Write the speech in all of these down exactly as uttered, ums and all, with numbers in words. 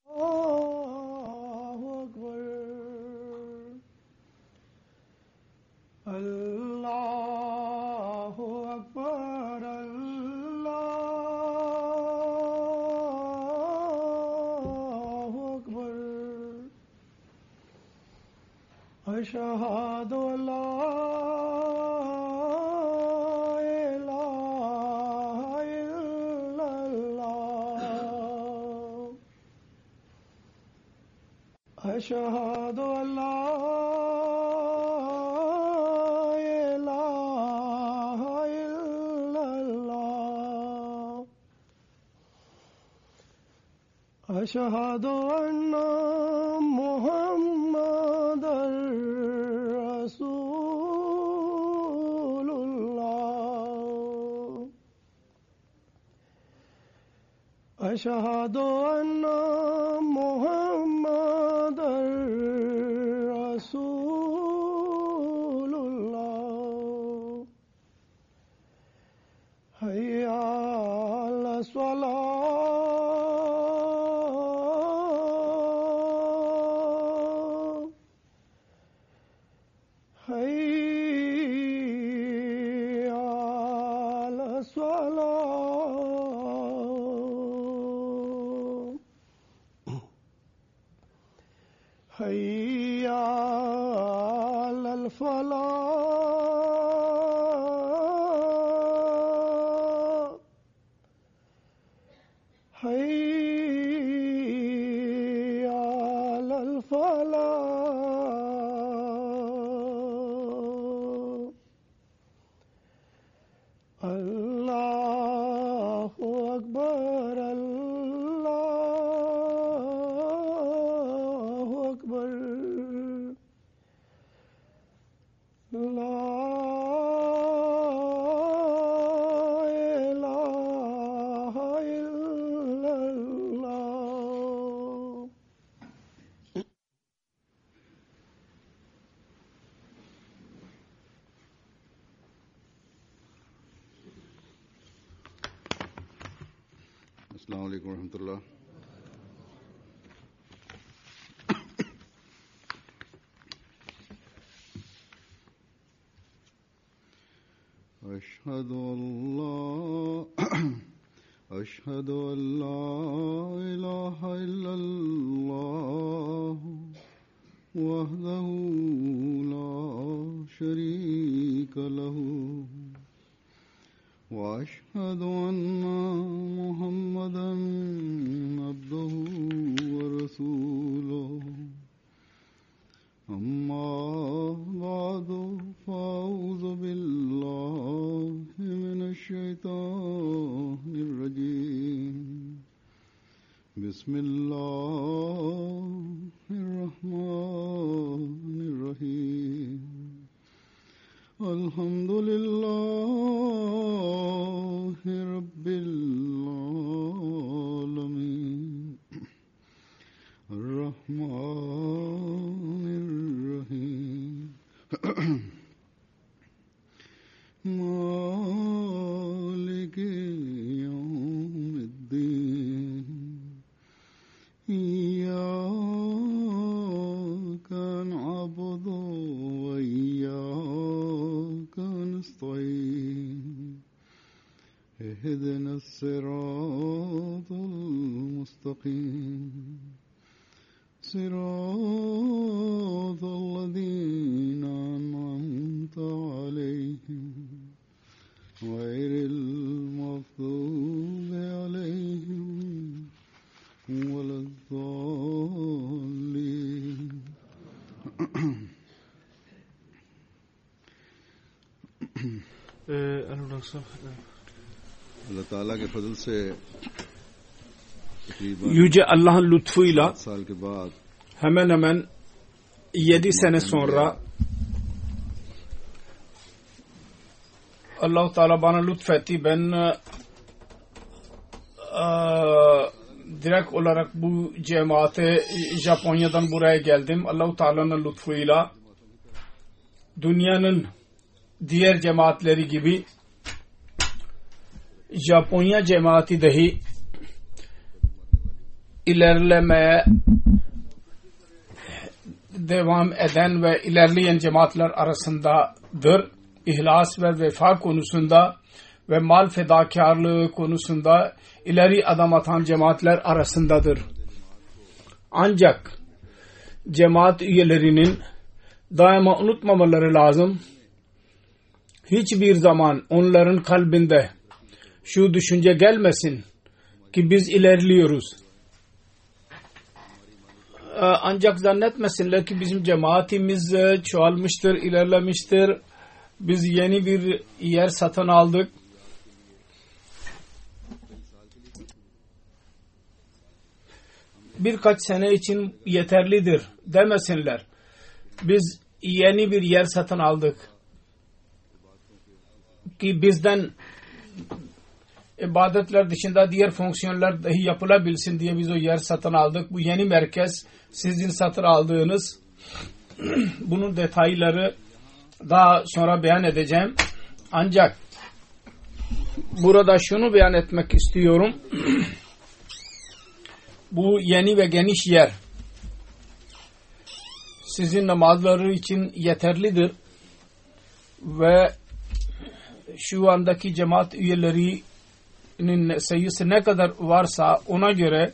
أشهد أن لا إله إلا الله أشهد أن لا إله إلا الله أشهد أن محمدًا رسول الله أشهد أن محمدًا رسول الله حي على الصلاة حي على الصلاة حي على الفلاح حي على الفلاح الله أكبر الله أكبر لا إله إلا الله अस्सलामु अलैकुम रहमतुल्लाह। أشهد أن لا أشهد أن لا إله إلا الله وحده لا شريك له وأشهد أن محمدًا عبده ورسوله أما بعد فأعوذ بالله من الشيطان الرجيم بسم الله الرحمن الرحيم الحمد لله رب العالمين الرحمن الرحيم مالك يوم الدين إياك نعبد وإياك نستعين اهدنا الصراط المستقيم صراط الذين أنعمت عليهم غير المغضوب عليهم ولا الضالين Allah Teala के फजल से Yüce Allah'ın lütfuyla hemen hemen yedi sene sonra Allah Teala bana lütfetti. Ben e, direkt olarak bu cemaate Japonya'dan buraya geldim. Allah Teala'nın lütfuyla dünyanın diğer cemaatleri gibi Japonya cemaati dahi ilerlemeye devam eden ve ilerleyen cemaatler arasındadır. İhlas ve vefa konusunda ve mal fedakarlığı konusunda ileri adım atan cemaatler arasındadır. Ancak cemaat üyelerinin daima unutmamaları lazım. Hiçbir zaman onların kalbinde şu düşünce gelmesin ki biz ilerliyoruz. Ancak zannetmesinler ki bizim cemaatimiz çoğalmıştır, ilerlemiştir. Biz yeni bir yer satın aldık. Birkaç sene için yeterlidir demesinler. Biz yeni bir yer satın aldık ki bizden ibadetler dışında diğer fonksiyonlar dahi yapılabilsin diye biz o yer satın aldık. Bu yeni merkez sizin satın aldığınız. Bunun detayları daha sonra beyan edeceğim. Ancak burada şunu beyan etmek istiyorum. Bu yeni ve geniş yer sizin namazları için yeterlidir ve şu andaki cemaat üyelerinin sayısı ne kadar varsa ona göre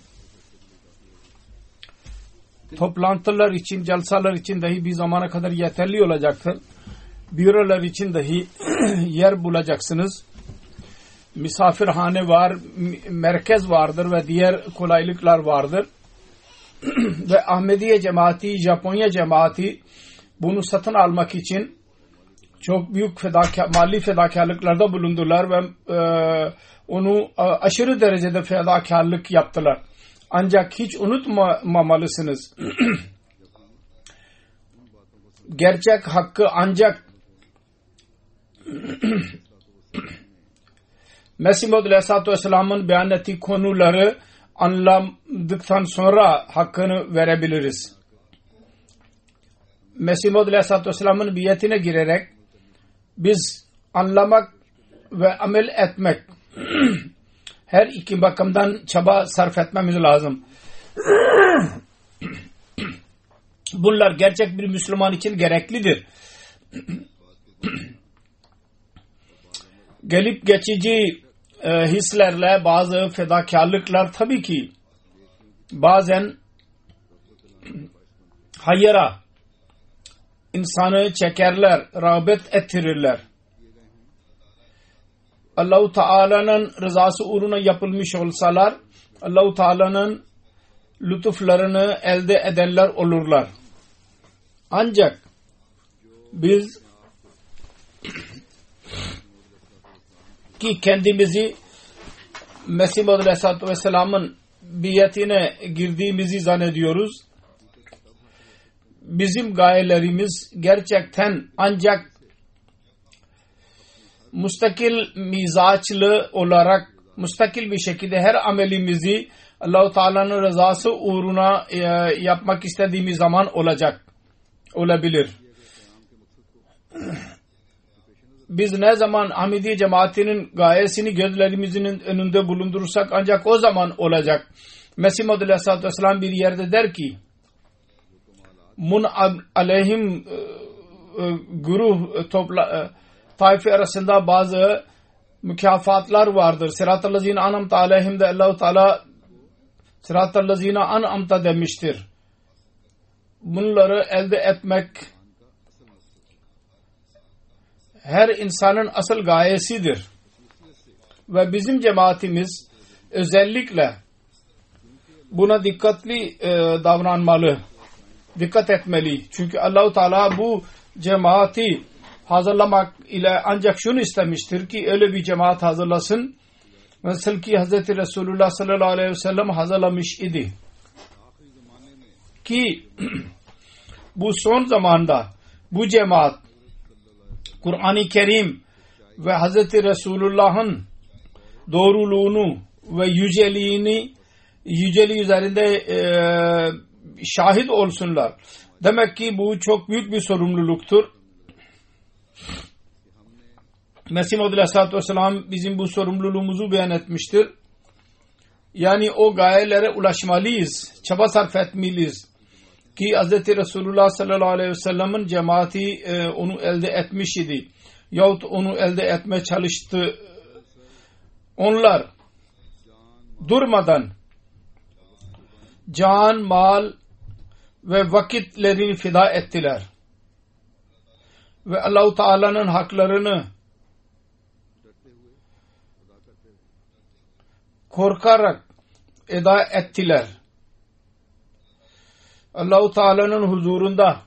toplantılar için, jalsalar için dahi bir zamana kadar yeterli olacaktır. Bürolar için dahi yer bulacaksınız. Misafirhane var, merkez vardır ve diğer kolaylıklar vardır. Ve Ahmediye cemaati, Japonya cemaati bunu satın almak için çok büyük fedakar, mali fedakarlıklarda bulundular ve e, onu aşırı derecede fedakarlık yaptılar. Ancak hiç unutmamalısınız. Gerçek hakkı ancak Mesih Maud Aleyhisselatü Vesselam'ın beyan ettiği konuları anladıktan sonra hakkını verebiliriz. Mesih Maud Aleyhisselatü Vesselam'ın biyetine girerek biz anlamak ve amel etmek her iki bakımdan çaba sarf etmemiz lazım. Bunlar gerçek bir Müslüman için gereklidir. Gelip geçici e, hislerle bazı fedakarlıklar tabii ki bazen hayıra insanı çekerler, rağbet ettirirler. Allah-u Teala'nın rızası uğruna yapılmış olsalar Allah-u Teala'nın lütuflarını elde edenler olurlar. Ancak biz ki kendimizi Mesih Maud Aleyhisselatü Vesselam'ın biyetine girdiğimizi zannediyoruz. Bizim gayelerimiz gerçekten ancak müstakil mizaçlı olarak müstakil bir şekilde her amelimizi Allah-u Teala'nın rızası uğruna e, yapmak istediğimiz zaman olacak. Olabilir. Biz ne zaman Ahmediye cemaatinin gayesini gözlerimizin önünde bulundurursak ancak o zaman olacak. Mesih Maud Aleyhisselatü Vesselam bir yerde der ki mun aleyhim güruh topla taife arasında bazı mükafatlar vardır. Sırat-ı lezine an'amte aleyhim de Allah-u Teala Sırat-ı lezine an'amte demiştir. Bunları elde etmek her insanın asıl gayesidir. Ve bizim cemaatimiz özellikle buna dikkatli e, davranmalı. Dikkat etmeli. Çünkü Allah-u Teala bu cemaati hazırlamak ile ancak şunu istemiştir ki öyle bir cemaat hazırlasın. Nasıl ki Hazreti Resulullah sallallahu aleyhi ve sellem hazırlamış idi. Ki bu son zamanda bu cemaat Kur'an-ı Kerim ve Hazreti Resulullah'ın doğruluğunu ve yüceliğini yüceliği üzerinde e, şahit olsunlar. Demek ki bu çok büyük bir sorumluluktur. Mesih Maud Aleyhisselatü Vesselam bizim bu sorumluluğumuzu beyan etmiştir. Yani o gayelere ulaşmalıyız, çaba sarf etmeliyiz ki Hz. Resulullah sallallahu aleyhi ve sellem'in cemaati e, onu elde etmiş idi yahut onu elde etmeye çalıştı. Onlar durmadan can, mal ve vakitlerini fida ettiler ve Allah-u Teala'nın haklarını korkarak eda ettiler. Allah-u Teala'nın huzurunda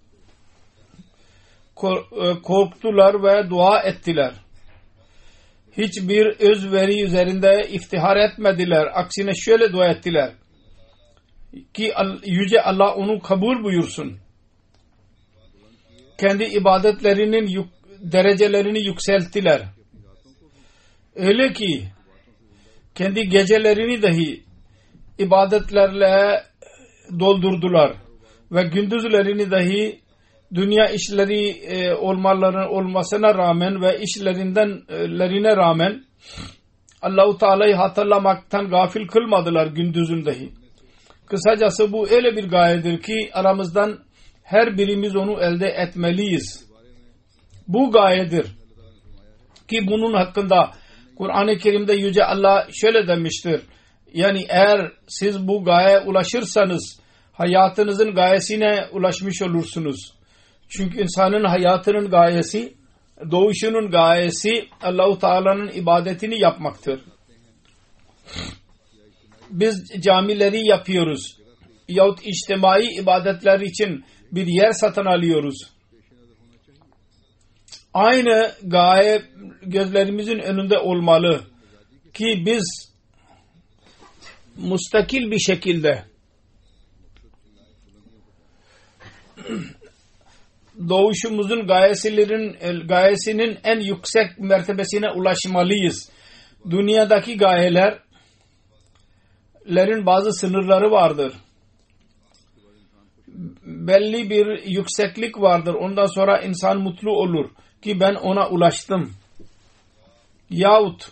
korktular ve dua ettiler. Hiçbir özveri üzerinde iftihar etmediler. Aksine şöyle dua ettiler ki Yüce Allah onu kabul buyursun. Kendi ibadetlerinin yük, derecelerini yükselttiler. Öyle ki kendi gecelerini dahi ibadetlerle doldurdular ve gündüzlerini dahi dünya işleri e, olmalarına olmasına rağmen ve işlerindenlerine rağmen Allah-u Teala'yı hatırlamaktan gafil kılmadılar gündüzün dahi. Kısacası bu öyle bir gayedir ki aramızdan her birimiz onu elde etmeliyiz. Bu gayedir ki bunun hakkında Kur'an-ı Kerim'de Yüce Allah şöyle demiştir. Yani eğer siz bu gayeye ulaşırsanız hayatınızın gayesine ulaşmış olursunuz. Çünkü insanın hayatının gayesi, doğuşunun gayesi Allah-u Teala'nın ibadetini yapmaktır. Biz camileri yapıyoruz yahut içtimai ibadetler için bir yer satın alıyoruz. Aynı gaye gözlerimizin önünde olmalı ki biz müstakil bir şekilde doğuşumuzun gayesilerin gayesinin en yüksek mertebesine ulaşmalıyız. Dünyadaki gayelerin bazı sınırları vardır. Belli bir yükseklik vardır. Ondan sonra insan mutlu olur ki ben ona ulaştım. Yahut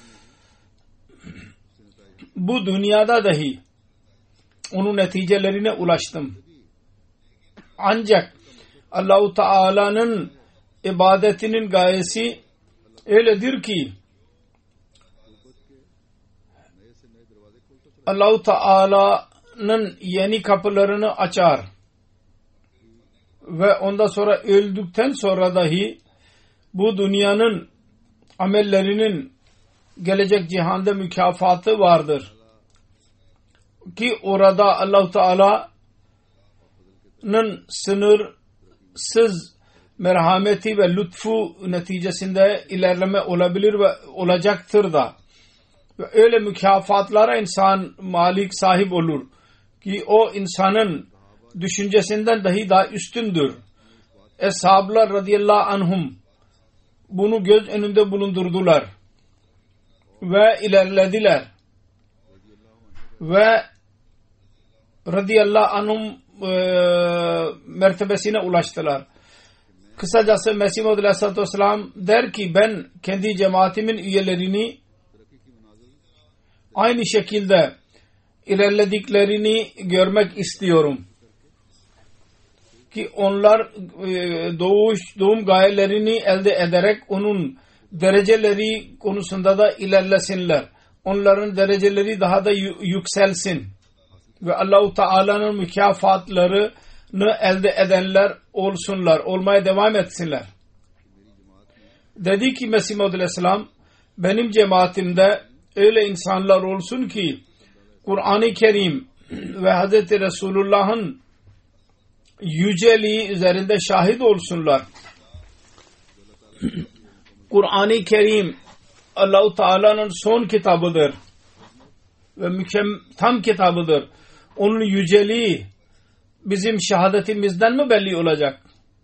bu dünyada dahi onun neticelerine ulaştım. Ancak Allah-u Teala'nın ibadetinin gayesi öyledir ki Allah-u Teala'nın yeni kapılarını açar ve ondan sonra öldükten sonra dahi bu dünyanın amellerinin gelecek cihanda mükafatı vardır ki orada Allah-u Teala'nın sınırsız merhameti ve lütfu neticesinde ilerleme olabilir ve olacaktır da. Ve öyle mükafatlara insan malik sahip olur ki o insanın düşüncesinden dahi daha üstündür. Eshablar radıyallahu anhum bunu göz önünde bulundurdular ve ilerlediler ve radıyallahu anhum e, mertebesine ulaştılar. Kısacası Mesih Maud aleyhissalatü vesselam der ki ben kendi cemaatimin üyelerini aynı şekilde ilerlediklerini görmek istiyorum ki onlar e, doğuş, doğum gayelerini elde ederek onun dereceleri konusunda da ilerlesinler. Onların dereceleri daha da yükselsin ve Allah-u Teala'nın mükafatlarını elde edenler olsunlar, olmaya devam etsinler. Dedi ki Mesih Maud aleyhisselam benim cemaatimde öyle insanlar olsun ki Kur'an-ı Kerim ve Hz. Resulullah'ın yüceliği üzerinde şahit olsunlar. Kur'an-ı Kerim Allah-u Teala'nın son kitabıdır ve mükemmel tam kitabıdır. Onun yüceliği bizim şehadetimizden mi belli olacak?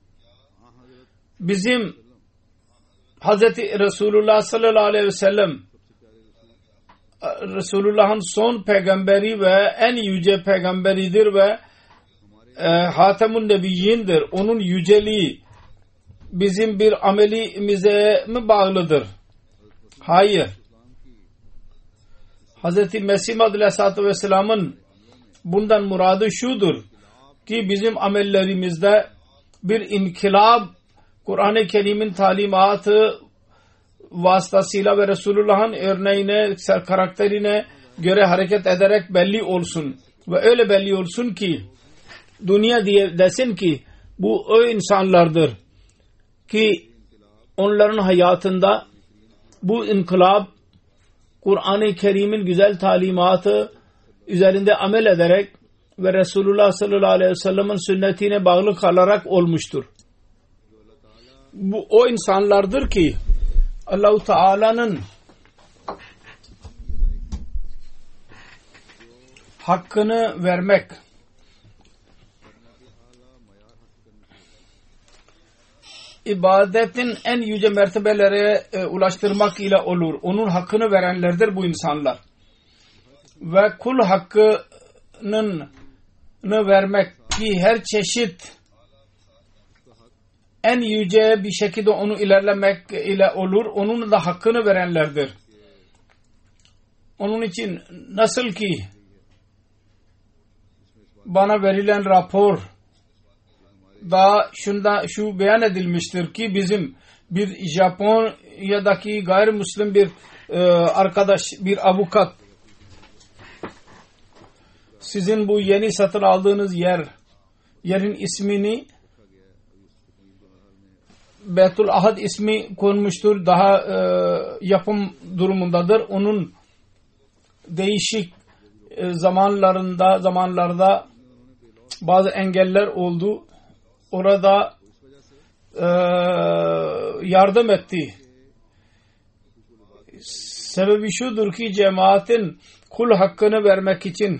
Bizim Hz. Resulullah sallallahu aleyhi ve sellem Resulullah'ın son peygamberi ve en yüce peygamberidir ve e, Hatemun Nebiyyindir. Onun yüceliği bizim bir amelimize mi bağlıdır? Hayır. Hz. Mesih Aleyhisselatü Vesselam'ın bundan muradı şudur ki bizim amellerimizde bir inkılap Kur'an-ı Kerim'in talimatı vasıtasıyla ve Resulullah'ın örneğine, karakterine göre hareket ederek belli olsun. Ve öyle belli olsun ki dünya diye desin ki bu o insanlardır ki onların hayatında bu inkılap Kur'an-ı Kerim'in güzel talimatı üzerinde amel ederek ve Resulullah sallallahu aleyhi ve sellem'in sünnetine bağlı kalarak olmuştur. Bu o insanlardır ki Allah-u Teala'nın hakkını vermek, ibadetin en yüce mertebelere e, ulaştırmak ile olur. Onun hakkını verenlerdir bu insanlar. Ve kul hakkının vermek ki her çeşit en yüce bir şekilde onu ilerlemek ile olur. Onun da hakkını verenlerdir. Onun için nasıl ki bana verilen rapor da şunda şu beyan edilmiştir ki bizim bir Japonya'daki gayrimüslim bir e, arkadaş, bir avukat sizin bu yeni satın aldığınız yer yerin ismini Beytul Ahad ismi konmuştur. Daha e, yapım durumundadır. Onun değişik e, zamanlarında zamanlarda bazı engeller oldu. Orada e, yardım etti. Sebebi şudur ki cemaatin kul hakkını vermek için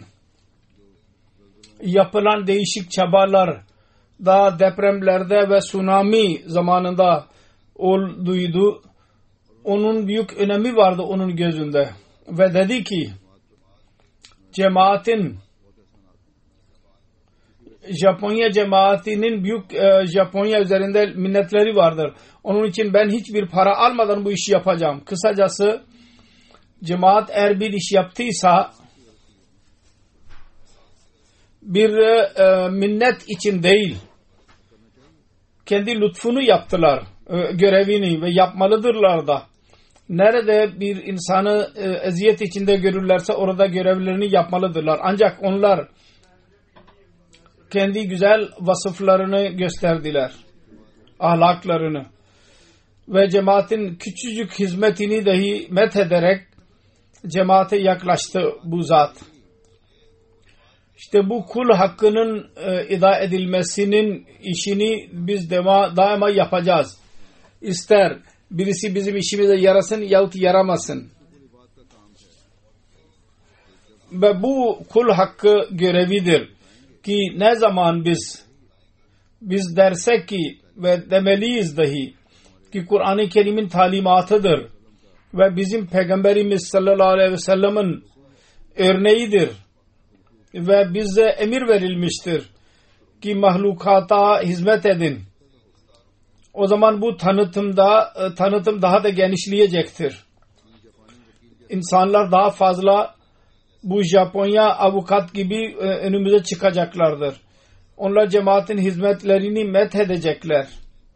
yapılan değişik çabalar da depremlerde ve tsunami zamanında olduydu. Onun büyük önemi vardı onun gözünde. Ve dedi ki cemaatin Japonya cemaatinin büyük e, Japonya üzerinde minnetleri vardır. Onun için ben hiçbir para almadan bu işi yapacağım. Kısacası cemaat eğer bir iş yaptıysa bir e, minnet için değil, kendi lütfunu yaptılar, e, görevini ve yapmalıdırlar da. Nerede bir insanı e, eziyet içinde görürlerse orada görevlerini yapmalıdırlar. Ancak onlar kendi güzel vasıflarını gösterdiler, ahlaklarını ve cemaatin küçücük hizmetini dahi methederek cemaate yaklaştı bu zat. İşte bu kul hakkının e, ida edilmesinin işini biz dema, daima yapacağız. İster birisi bizim işimize yarasın yahut yaramasın. Ve bu kul hakkı görevidir ki ne zaman biz biz dersek ki ve demeliyiz dahi ki Kur'an-ı Kerim'in talimatıdır ve bizim Peygamberimiz sallallahu aleyhi ve sellem'in örneğidir ve bize emir verilmiştir ki mahlukata hizmet edin. O zaman bu tanıtımda tanıtım daha da genişleyecektir. İnsanlar daha fazla bu Japonya avukat gibi önümüze çıkacaklardır. Onlar cemaatin hizmetlerini methedecekler.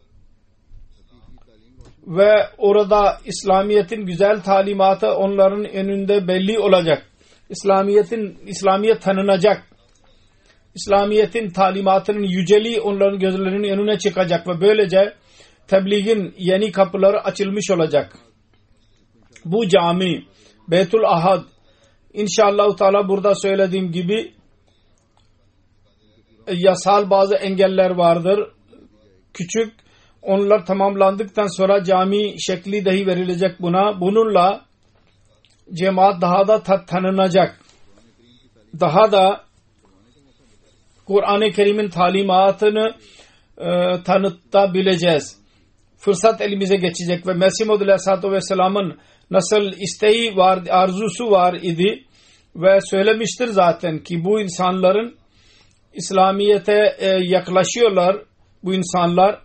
Ve orada İslamiyet'in güzel talimatı onların önünde belli olacak. İslamiyet'in İslamiyet tanınacak. İslamiyet'in talimatının yüceliği onların gözlerinin önüne çıkacak ve böylece tebliğin yeni kapıları açılmış olacak. Bu cami Beytul Ahad İnşallah Teala burada söylediğim gibi yasal bazı engeller vardır. Küçük, onlar tamamlandıktan sonra cami şekli dahi verilecek buna. Bununla cemaat daha da tanınacak. Daha da Kur'an-ı Kerim'in talimatını e, tanıtabileceğiz. Fırsat elimize geçecek ve Mesih Maud Aleyhisselatü Vesselam'ın nasıl isteği var, arzusu var idi ve söylemiştir zaten ki bu insanların İslamiyet'e e, yaklaşıyorlar bu insanlar.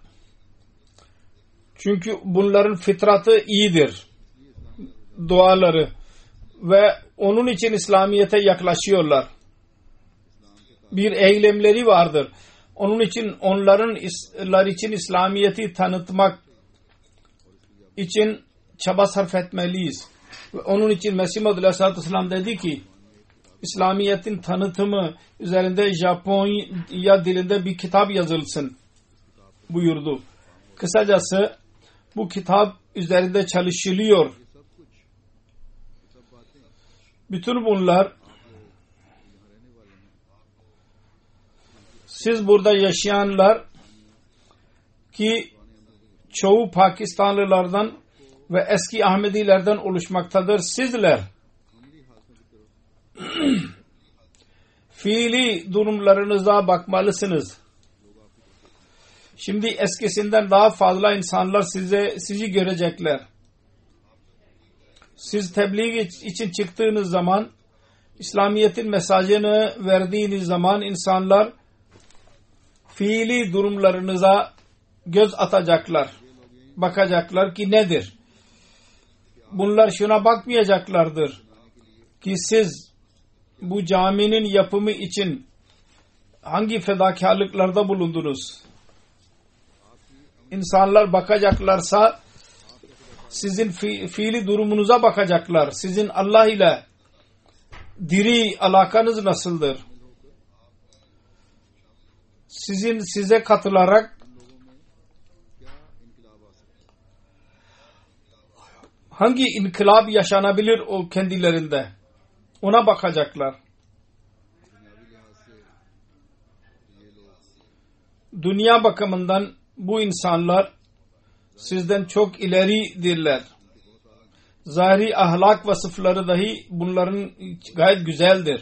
Çünkü bunların fıtratı iyidir. Duaları ve onun için İslamiyet'e yaklaşıyorlar. Bir eylemleri vardır. Onun için onların için İslamiyet'i tanıtmak için çaba sarf etmeliyiz. Ve onun için Mesih Maud Aleyhisselatü Vesselam dedi ki İslamiyet'in tanıtımı üzerinde Japonya dilinde bir kitap yazılsın buyurdu. Kısacası bu kitap üzerinde çalışılıyor. Bütün bunlar siz burada yaşayanlar ki çoğu Pakistanlılardan ve eski Ahmedilerden oluşmaktadır. Sizler fiili durumlarınıza bakmalısınız. Şimdi eskisinden daha fazla insanlar size sizi görecekler. Siz tebliğ için çıktığınız zaman, İslamiyet'in mesajını verdiğiniz zaman insanlar fiili durumlarınıza göz atacaklar. Bakacaklar ki nedir? Bunlar şuna bakmayacaklardır ki siz bu caminin yapımı için hangi fedakarlıklarda bulundunuz? İnsanlar bakacaklarsa sizin fi- fiili durumunuza bakacaklar. Sizin Allah ile diri alakanız nasıldır? Sizin size katılarak hangi inkılap yaşanabilir o kendilerinde? Ona bakacaklar. Dünya bakımından bu insanlar sizden çok ileridirler. Zahiri ahlak vasıfları dahi bunların gayet güzeldir.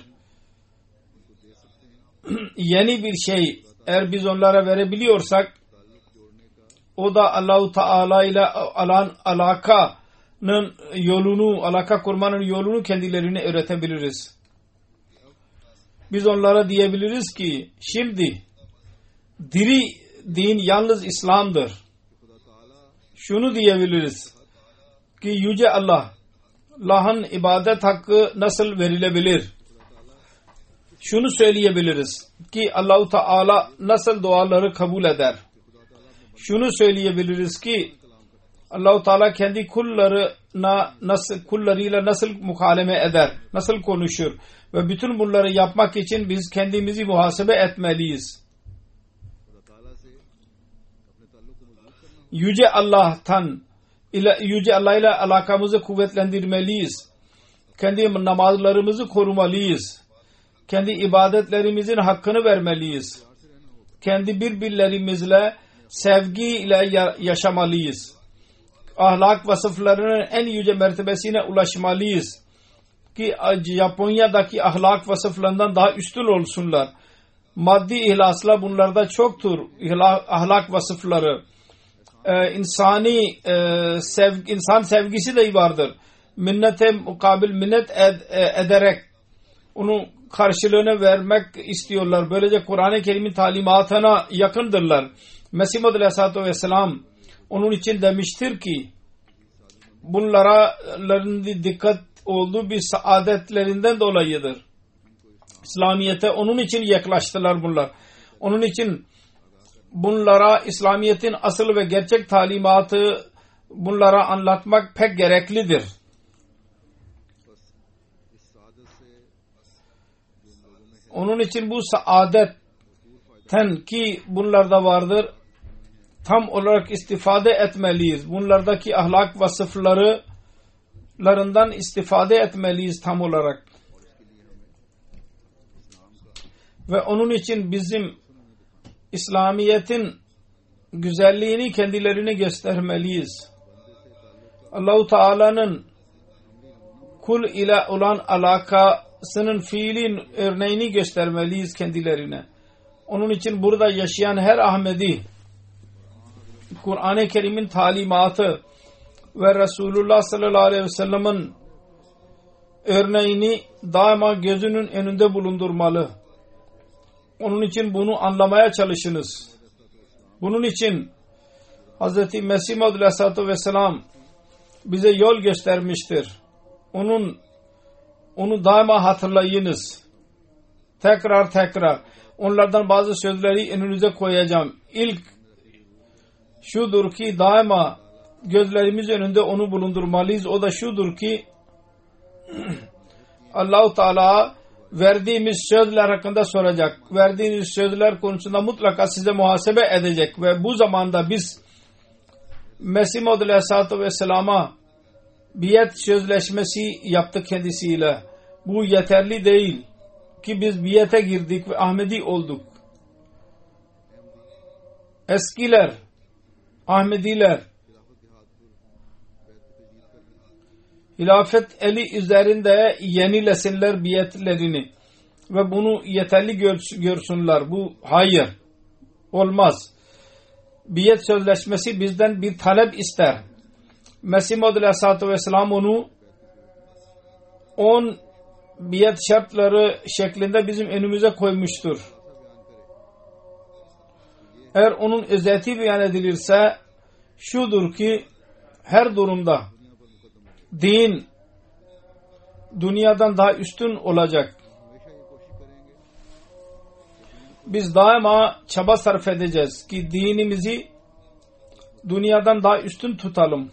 Yeni bir şey eğer biz onlara verebiliyorsak o da Allah-u Teala ile olan alakanın yolunu, alaka kurmanın yolunu kendilerine öğretebiliriz. Biz onlara diyebiliriz ki şimdi diri din yalnız İslam'dır. Şunu diyebiliriz ki Yüce Allah, Allah'ın ibadet hakkı nasıl verilebilir? Şunu söyleyebiliriz ki Allah-u Teala nasıl duaları kabul eder? Şunu söyleyebiliriz ki Allah-u Teala kendi kullarına nasıl, kullarıyla nasıl mukaleme eder? Nasıl konuşur? Ve bütün bunları yapmak için biz kendimizi muhasebe etmeliyiz. Yüce Allah'tan Yüce Allah ile alakamızı kuvvetlendirmeliyiz. Kendi namazlarımızı korumalıyız. Kendi ibadetlerimizin hakkını vermeliyiz. Kendi birbirlerimizle sevgi ile yaşamalıyız. Ahlak vasıflarının en yüce mertebesine ulaşmalıyız. Ki Japonya'daki ahlak vasıflarından daha üstün olsunlar. Maddi ihlasla bunlarda çoktur ahlak vasıfları. Ee, insani e, sevgi, insan sevgisi de vardır. Minnete mukabil minnet ed, e, ederek onun karşılığını vermek istiyorlar. Böylece Kur'an-ı Kerim'in talimatına yakındırlar. Mesih Maud Aleyhisselatü Vesselam onun için demiştir ki bunlara dikkat olduğu bir saadetlerinden dolayıdır. İslamiyet'e onun için yaklaştılar bunlar. Onun için bunlara İslamiyet'in asıl ve gerçek talimatı bunlara anlatmak pek gereklidir. Onun için bu saadetten ki bunlarda vardır tam olarak istifade etmeliyiz. Bunlardaki ahlak vasıflarından istifade etmeliyiz tam olarak. Ve onun için bizim İslamiyet'in güzelliğini kendilerine göstermeliyiz. Allah-u Teala'nın kul ile olan alakasının fiilin örneğini göstermeliyiz kendilerine. Onun için burada yaşayan her Ahmedi Kur'an-ı Kerim'in talimatı ve Resulullah sallallahu aleyhi ve sellem'in örneğini daima gözünün önünde bulundurmalı. Onun için bunu anlamaya çalışınız. Bunun için Hz. Mesih Maud Aleyhisselatü Vesselam bize yol göstermiştir. Onun onu daima hatırlayınız. Tekrar tekrar. Onlardan bazı sözleri önünüze koyacağım. İlk şudur ki daima gözlerimiz önünde onu bulundurmalıyız. O da şudur ki Allah-u Teala verdiğimiz sözler hakkında soracak. Verdiğiniz sözler konusunda mutlaka size muhasebe edecek. Ve bu zamanda biz Mesih Maud Aleyhisselatü Vesselam'a biat sözleşmesi yaptık kendisiyle. Bu yeterli değil ki biz biate girdik ve Ahmedi olduk. Eskiler, Ahmediler hilafet eli üzerinde yenilesinler biatlerini ve bunu yeterli görsünler. Bu hayır, olmaz. Biat sözleşmesi bizden bir talep ister. Mesih Maud Aleyhisselatü Vesselam onu on biat şartları şeklinde bizim önümüze koymuştur. Eğer onun özeti beyan edilirse şudur ki her durumda din dünyadan daha üstün olacak. Biz daima çaba sarf edeceğiz ki dinimizi dünyadan daha üstün tutalım.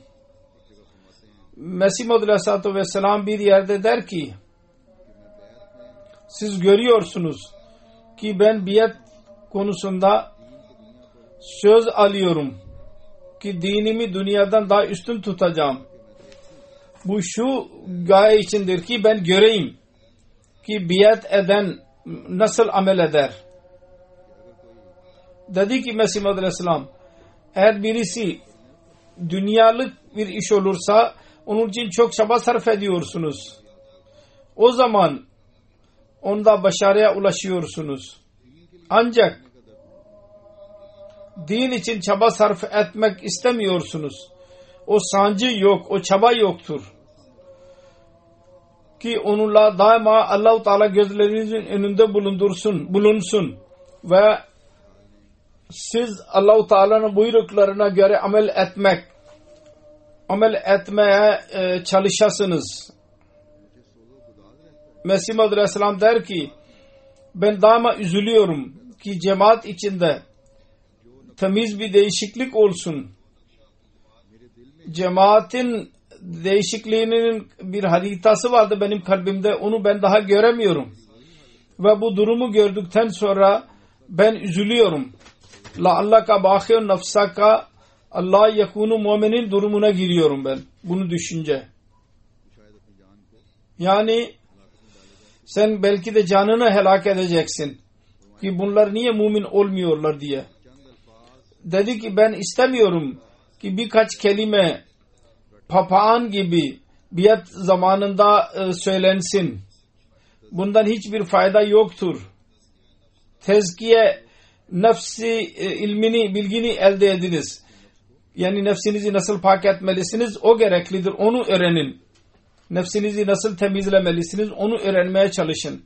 Mesih Maud Aleyhisselatü Vesselam bir yerde der ki siz görüyorsunuz ki ben biat konusunda söz alıyorum ki dinimi dünyadan daha üstün tutacağım. Bu şu gaye içindir ki ben göreyim ki biat eden nasıl amel eder. Dedi ki Mesih Maud Aleyhisselam eğer birisi dünyalık bir iş olursa onun için çok çaba sarf ediyorsunuz. O zaman onda başarıya ulaşıyorsunuz. Ancak din için çaba sarf etmek istemiyorsunuz. O sancı yok, o çaba yoktur. Ki onunla daima Allah-u Teala gözlerinizin önünde bulundursun, bulunsun ve siz Allah-u Teala'nın buyruklarına göre amel etmek, amel etmeye e, çalışasınız. Mesih Maud Aleyhisselam der ki ben daima üzülüyorum ki cemaat içinde temiz bir değişiklik olsun. Cemaatin değişikliğinin bir haritası vardı benim kalbimde. Onu ben daha göremiyorum. Ve bu durumu gördükten sonra ben üzülüyorum. La'allaka bâkhiyun nafsaka Allah yakunu müminin durumuna giriyorum ben. Bunu düşünce. Yani sen belki de canını helak edeceksin. Ki bunlar niye mümin olmuyorlar diye. Dedi ki ben istemiyorum ki birkaç kelime papağan gibi biat zamanında e, söylensin. Bundan hiçbir fayda yoktur. Tezkiye nefsi e, ilmini, bilgini elde ediniz. Yani nefsinizi nasıl pak etmelisiniz o gereklidir. Onu öğrenin. Nefsinizi nasıl temizlemelisiniz onu öğrenmeye çalışın.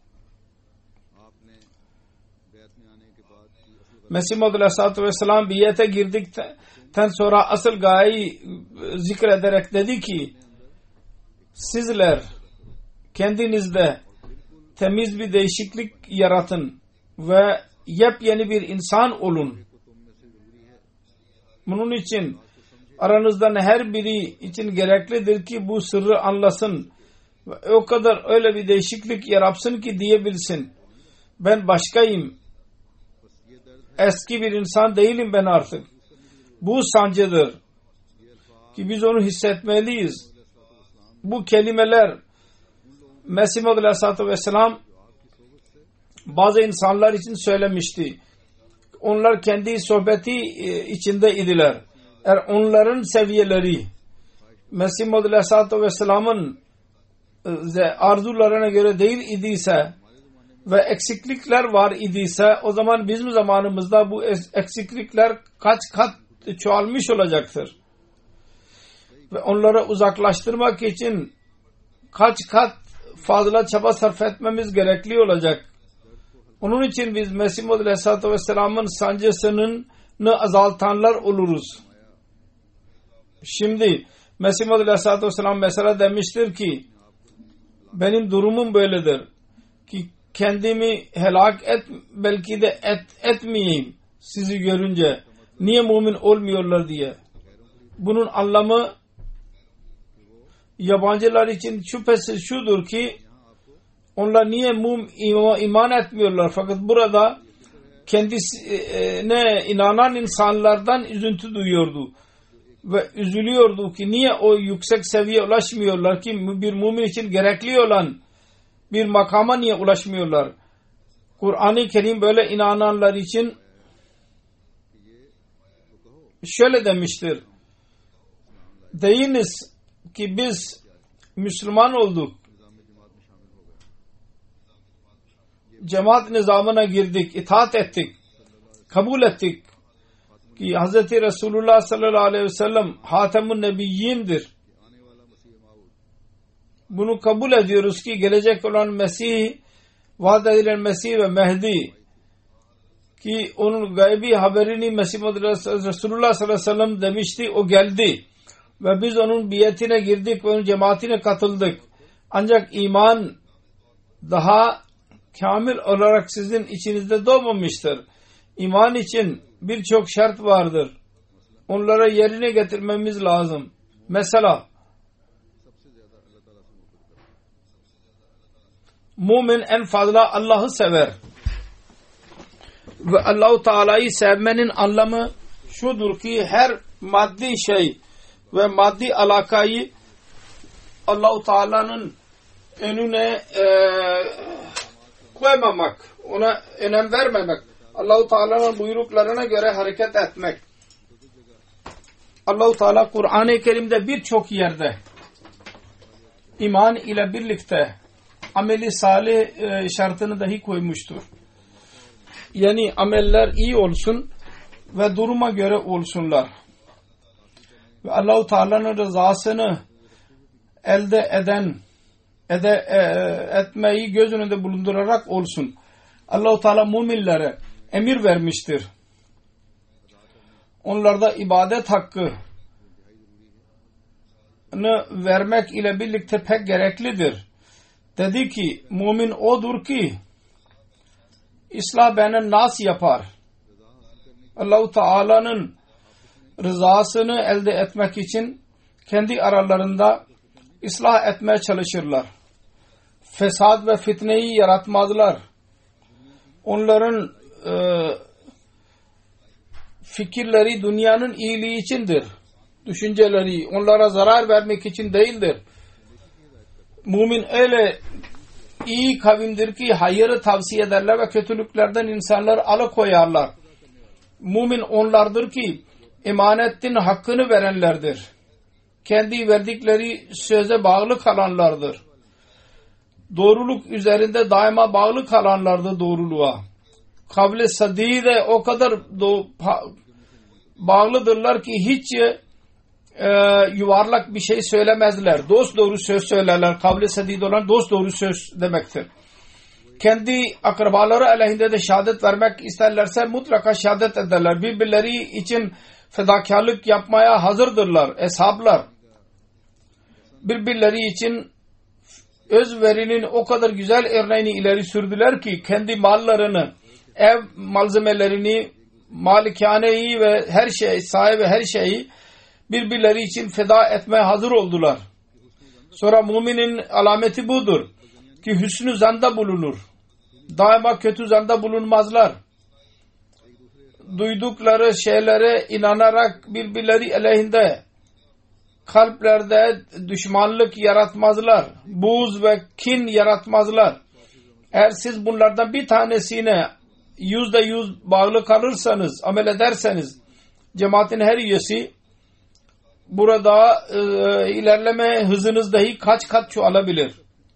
Mesih Maud Aleyhisselatü Vesselam biyete girdikten sonra asıl gayeyi zikrederek dedi ki sizler kendinizde temiz bir değişiklik yaratın ve yepyeni bir insan olun. Bunun için aranızdan her biri için gereklidir ki bu sırrı anlasın ve o kadar öyle bir değişiklik yaratsın ki diyebilsin. Ben başkayım. Eski bir insan değilim ben artık. Bu sancıdır ki biz onu hissetmeliyiz. Bu kelimeler Mesih Maud Aleyhisselatü Vesselam bazı insanlar için söylemişti. Onlar kendi sohbeti içinde idiler. Eğer onların seviyeleri Mesih Maud Aleyhisselatü Vesselam'ın arzularına göre değil idiyse ve eksiklikler var idiyse o zaman bizim zamanımızda bu eksiklikler kaç kat çoğalmış olacaktır. Ve onları uzaklaştırmak için kaç kat fazla çaba sarf etmemiz gerekli olacak. Onun için biz Mesih Maud Aleyhisselatü Vesselam'ın sancısını azaltanlar oluruz. Şimdi Mesih Maud Aleyhisselatü Vesselam mesela demiştir ki benim durumum böyledir ki kendimi helak et, belki de et, etmeyeyim sizi görünce. Niye mümin olmuyorlar diye. Bunun anlamı yabancılar için şüphesiz şudur ki onlar niye mum iman etmiyorlar. Fakat burada kendisine inanan insanlardan üzüntü duyuyordu. Ve üzülüyordu ki niye o yüksek seviyeye ulaşmıyorlar ki bir mümin için gerekli olan bir makama niye ulaşmıyorlar. Kur'an-ı Kerim böyle inananlar için şöyle demiştir. Deyiniz ki biz Müslüman olduk. Cemaat nizamına girdik, itaat ettik, kabul ettik ki Hz. Resulullah sallallahu aleyhi ve sellem Hatemun Nebiyyindir. Bunu kabul ediyoruz ki gelecek olan Mesih, vaad edilen Mesih ve Mehdi ki onun gaybi haberini Mesih Resulullah sallallahu aleyhi ve sellem demişti, o geldi ve biz onun biyetine girdik ve onun cemaatine katıldık. Ancak iman daha kamil olarak sizin içinizde doğmamıştır. İman için birçok şart vardır. Onlara yerine getirmemiz lazım. Mesela mümin en fazla Allah'ı sever. Ve Allah-u Teala'yı sevmenin anlamı şudur ki her maddi şey ve maddi alakayı Allah-u Teala'nın önüne e, koymamak, ona önem vermemek, Allah-u Teala'nın buyruklarına göre hareket etmek. Allah-u Teala Kur'an-ı Kerim'de birçok yerde iman ile birlikte ameli salih e, şartını dahi koymuştur. Yani ameller iyi olsun ve duruma göre olsunlar. Ve Allah-u Teala'nın rızasını elde eden ede, e, etmeyi göz önünde bulundurarak olsun. Allah-u Teala müminlere emir vermiştir. Onlarda ibadet hakkını vermek ile birlikte pek gereklidir. Dedi ki mümin odur ki İslah beynen nas yapar. Allah-u Teala'nın rızasını elde etmek için kendi aralarında ıslah etmeye çalışırlar. Fesad ve fitneyi yaratmazlar. Onların e, fikirleri dünyanın iyiliği içindir. Düşünceleri onlara zarar vermek için değildir. Mümin öyle iyi kavimdir ki hayırı tavsiye ederler ve kötülüklerden insanları alıkoyarlar. Mümin onlardır ki emanetin hakkını verenlerdir. Kendi verdikleri söze bağlı kalanlardır. Doğruluk üzerinde daima bağlı kalanlardır doğruluğa. Kavle sadi de o kadar bağlıdırlar ki hiç e, yuvarlak bir şey söylemezler. Dost doğru söz söylerler. Kavle sadi olan dost doğru söz demektir. Kendi akrabaları aleyhinde de şehadet vermek isterlerse mutlaka şehadet ederler. Birbirleri için fedakarlık yapmaya hazırdırlar. Eshablar birbirleri için özverinin o kadar güzel örneğini ileri sürdüler ki kendi mallarını, ev malzemelerini, malikaneyi ve her şey, sahibi her şeyi birbirleri için feda etmeye hazır oldular. Sonra müminin alameti budur ki hüsnü zanda bulunur. Daima kötü zanda bulunmazlar. Duydukları şeylere inanarak birbirleri aleyhinde kalplerde düşmanlık yaratmazlar. Buğz ve kin yaratmazlar. Eğer siz bunlardan bir tanesine yüzde yüz bağlı kalırsanız, amel ederseniz, cemaatin her üyesi burada e, ilerleme hızınız dahi kaç kat çoğalabilir.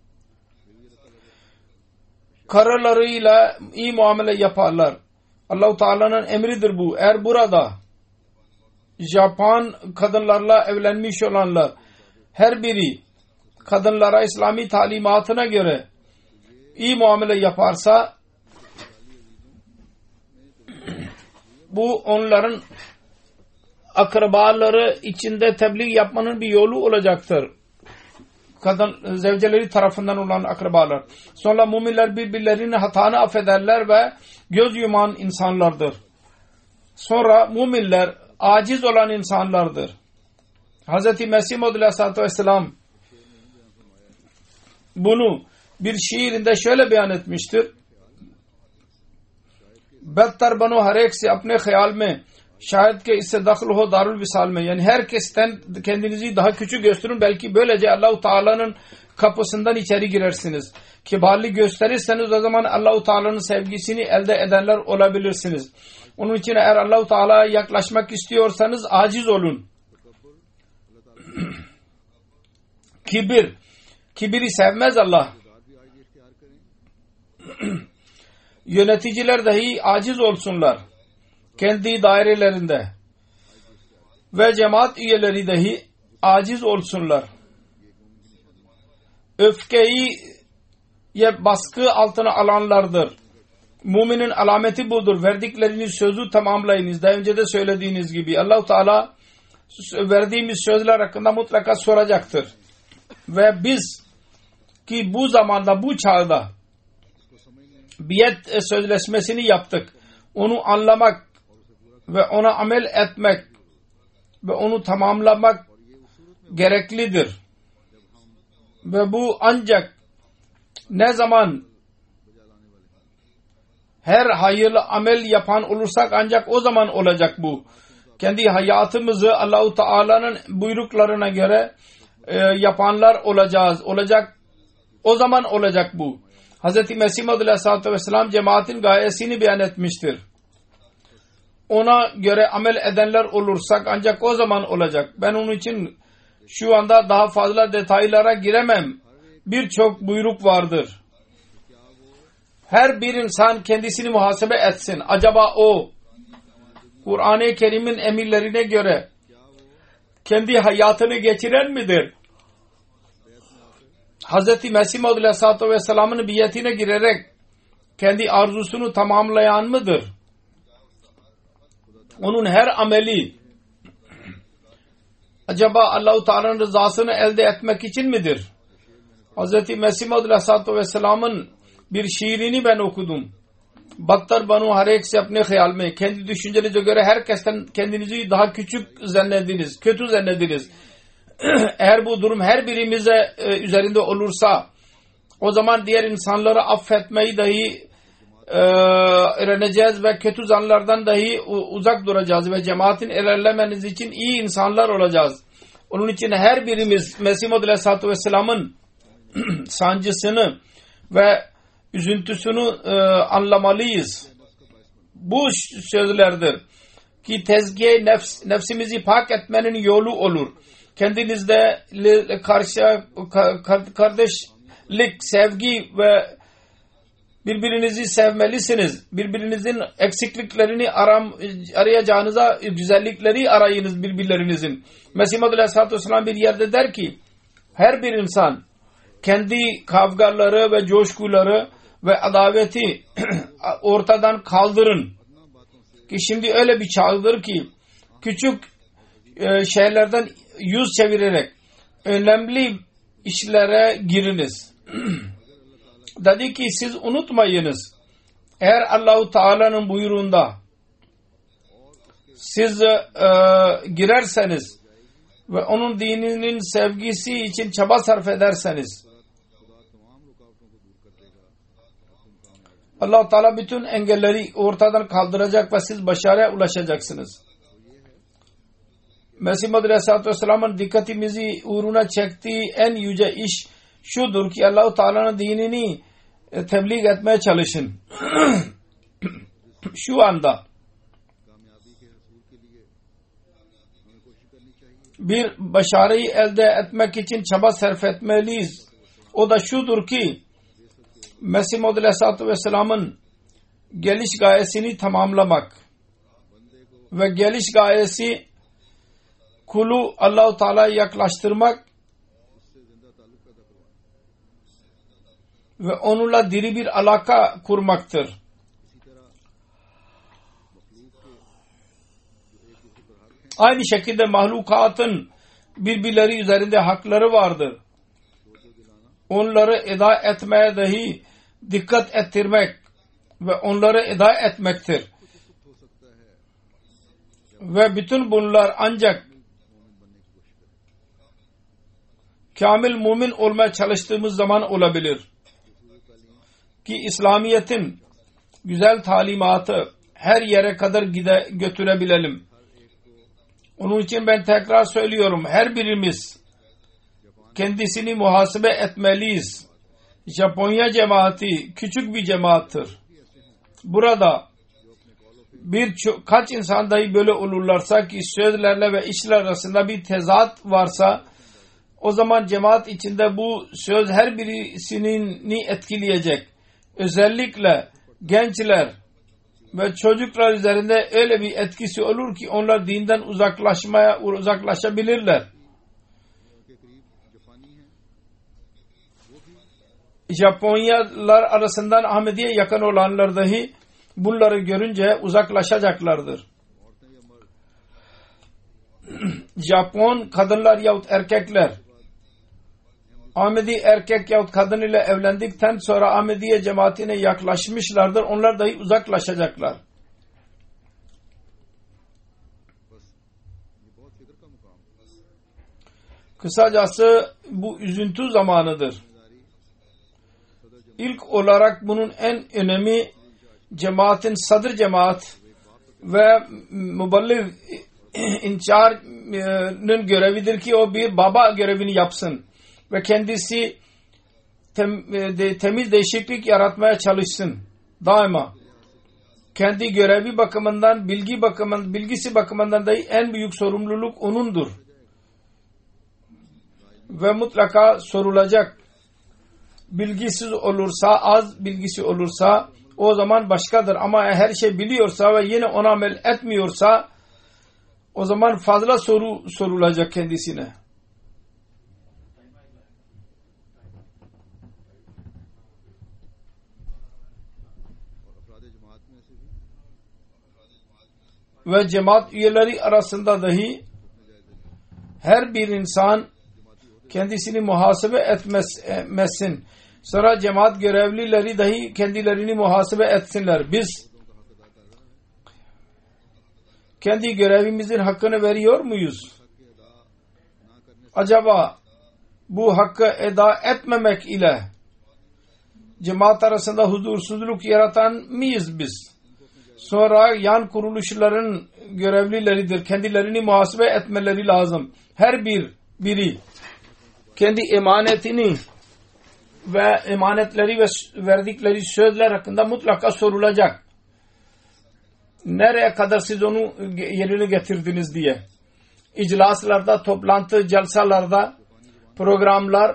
Karılarıyla iyi muamele yaparlar. Allah-u Teala'nın emridir bu. Eğer burada Japon kadınlarla evlenmiş olanlar her biri kadınlara İslami talimatına göre iyi muamele yaparsa bu onların akrabaları içinde tebliğ yapmanın bir yolu olacaktır. kadın zevceleri tarafından olan akrabalar. Sonra müminler birbirlerinin hatanı affederler ve göz yuman insanlardır. Sonra müminler aciz olan insanlardır. Hz. Mesih Maud Aleyhisselatü Vesselam bunu bir şiirinde şöyle beyan etmiştir. Bedtar banu her ek se apne khayal mein şayet ki isse dakhil ho darul visal mein, yani herkesten kendinizi daha küçük gösterin, belki böylece Allah-u Teala'nın kapısından içeri girersiniz. Kibarlık gösterirseniz o zaman Allah-u Teala'nın sevgisini elde edenler olabilirsiniz. Onun için eğer Allah-u Teala'ya yaklaşmak istiyorsanız aciz olun. Kibir. Kibiri sevmez Allah. Yöneticiler dahi aciz olsunlar. Kendi dairelerinde. Ve cemaat üyeleri dahi aciz olsunlar. Öfkeyi ya baskı altına alanlardır. Müminin alameti budur. Verdiklerini sözü tamamlayınız. Daha önce de söylediğiniz gibi Allah-u Teala verdiğimiz sözler hakkında mutlaka soracaktır. Ve biz ki bu zamanda, bu çağda biyet sözleşmesini yaptık. Onu anlamak ve ona amel etmek ve onu tamamlamak gereklidir. Ve bu ancak ne zaman her hayırlı amel yapan olursak ancak o zaman olacak bu. Kendi hayatımızı Allah-u Teala'nın buyruklarına göre e, yapanlar olacağız. Olacak. O zaman olacak bu. Hz. Mesih Maud Aleyhisselatü Vesselam cemaatin gayesini beyan etmiştir. Ona göre amel edenler olursak ancak o zaman olacak. Ben onun için şu anda daha fazla detaylara giremem. Birçok buyruk vardır. Her bir insan kendisini muhasebe etsin. Acaba o Kur'an-ı Kerim'in emirlerine göre kendi hayatını geçiren midir? Hz. Mesih Maud Aleyhisselatü Vesselam'ın biyetine girerek kendi arzusunu tamamlayan mıdır? Onun her ameli acaba Allah-u Teala'nın rızasını elde etmek için midir? Hz. Mesih Maud Aleyhisselatü Vesselam'ın bir şiirini ben okudum. Battar banu her ek se apne khayal mein, kendi düşüncenize göre herkesten kendinizi daha küçük zannediniz, kötü zannediniz. Eğer bu durum her birimize e, üzerinde olursa o zaman diğer insanları affetmeyi dahi e, öğreneceğiz ve kötü zanlardan dahi uzak duracağız ve cemaatin ilerlemeniz için iyi insanlar olacağız. Onun için her birimiz Mesih Maud Aleyhisselatü Vesselam'ın sancısını ve üzüntüsünü e, anlamalıyız. Bu sözlerdir ki tezkiye nefs, nefsimizi pak etmenin yolu olur. Kendinizde karşı kardeşlik, sevgi ve birbirinizi sevmelisiniz. Birbirinizin eksikliklerini aram, arayacağınıza güzellikleri arayınız birbirlerinizin. Mesih Maud Aleyhisselatü Vesselam bir yerde der ki her bir insan kendi kavgaları ve coşkuları ve adaveti ortadan kaldırın. Ki şimdi öyle bir çağdır ki küçük e, şeylerden yüz çevirerek önemli işlere giriniz. Dedi ki siz unutmayınız. Eğer Allah-u Teala'nın buyruğunda siz e, girerseniz ve onun dininin sevgisi için çaba sarf ederseniz Allah-u Teala bütün engelleri ortadan kaldıracak ve siz başarıya ulaşacaksınız. Mesih Maud Aleyhisselatü Vesselam'ın dikkatimizi uğruna çektiği en yüce iş şudur ki Allah-u Teala'nın dinini tebliğ etmeye çalışın. Şu anda bir başarıyı elde etmek için çaba sarf etmeliyiz. O da şudur ki Mesih Maud Aleyhisselatü Vesselam'ın geliş gayesini tamamlamak ve geliş gayesi kulu Allah-u Teala'ya yaklaştırmak ve onunla diri bir alaka kurmaktır. Aynı şekilde mahlukatın birbirleri üzerinde hakları vardır. onları eda etmeye dahi dikkat ettirmek ve onları eda etmektir. Ve bütün bunlar ancak kamil mümin olmaya çalıştığımız zaman olabilir. Ki İslamiyet'in güzel talimatı her yere kadar gide, götürebilelim. Onun için ben tekrar söylüyorum. Her birimiz kendisini muhasebe etmeliyiz. Japonya cemaati küçük bir cemaattir. Burada bir kaç insan dahi böyle olurlarsa ki sözlerle ve işler arasında bir tezat varsa o zaman cemaat içinde bu söz her birisini etkileyecek. Özellikle gençler ve çocuklar üzerinde öyle bir etkisi olur ki onlar dinden uzaklaşmaya uzaklaşabilirler. Japonyalılar arasından Ahmediye yakın olanlar dahi bunları görünce uzaklaşacaklardır. Japon kadınlar yahut erkekler Ahmedi erkek yahut kadın ile evlendikten sonra Ahmediye cemaatine yaklaşmışlardır. Onlar dahi uzaklaşacaklar. Kısacası bu üzüntü zamanıdır. İlk olarak bunun en önemi cemaatin sadır cemaat ve muballigh inchar'ın görevidir ki o bir baba görevini yapsın ve kendisi tem, de, temiz değişiklik yaratmaya çalışsın. Daima kendi görevi bakımından, bilgi bakımından, bilgisi bakımından da en büyük sorumluluk onundur. Ve mutlaka sorulacak. Bilgisiz olursa, az bilgisi olursa o zaman başkadır. Ama her şey biliyorsa ve yine ona amel etmiyorsa o zaman fazla soru sorulacak kendisine. Ve cemaat üyeleri arasında dahi her bir insan kendisini muhasebe etmesin. Sonra cemaat görevlileri dahi kendilerini muhasebe etsinler. Biz kendi görevimizin hakkını veriyor muyuz? Acaba bu hakkı eda etmemek ile cemaat arasında huzursuzluk yaratan mıyız biz? Sonra yan kuruluşların görevlileridir. Kendilerini muhasebe etmeleri lazım. Her bir biri kendi emanetini ve emanetleri ve verdikleri sözler hakkında mutlaka sorulacak. Nereye kadar siz onu yerine getirdiniz diye. İclaslarda, toplantı, celsalarda, programlar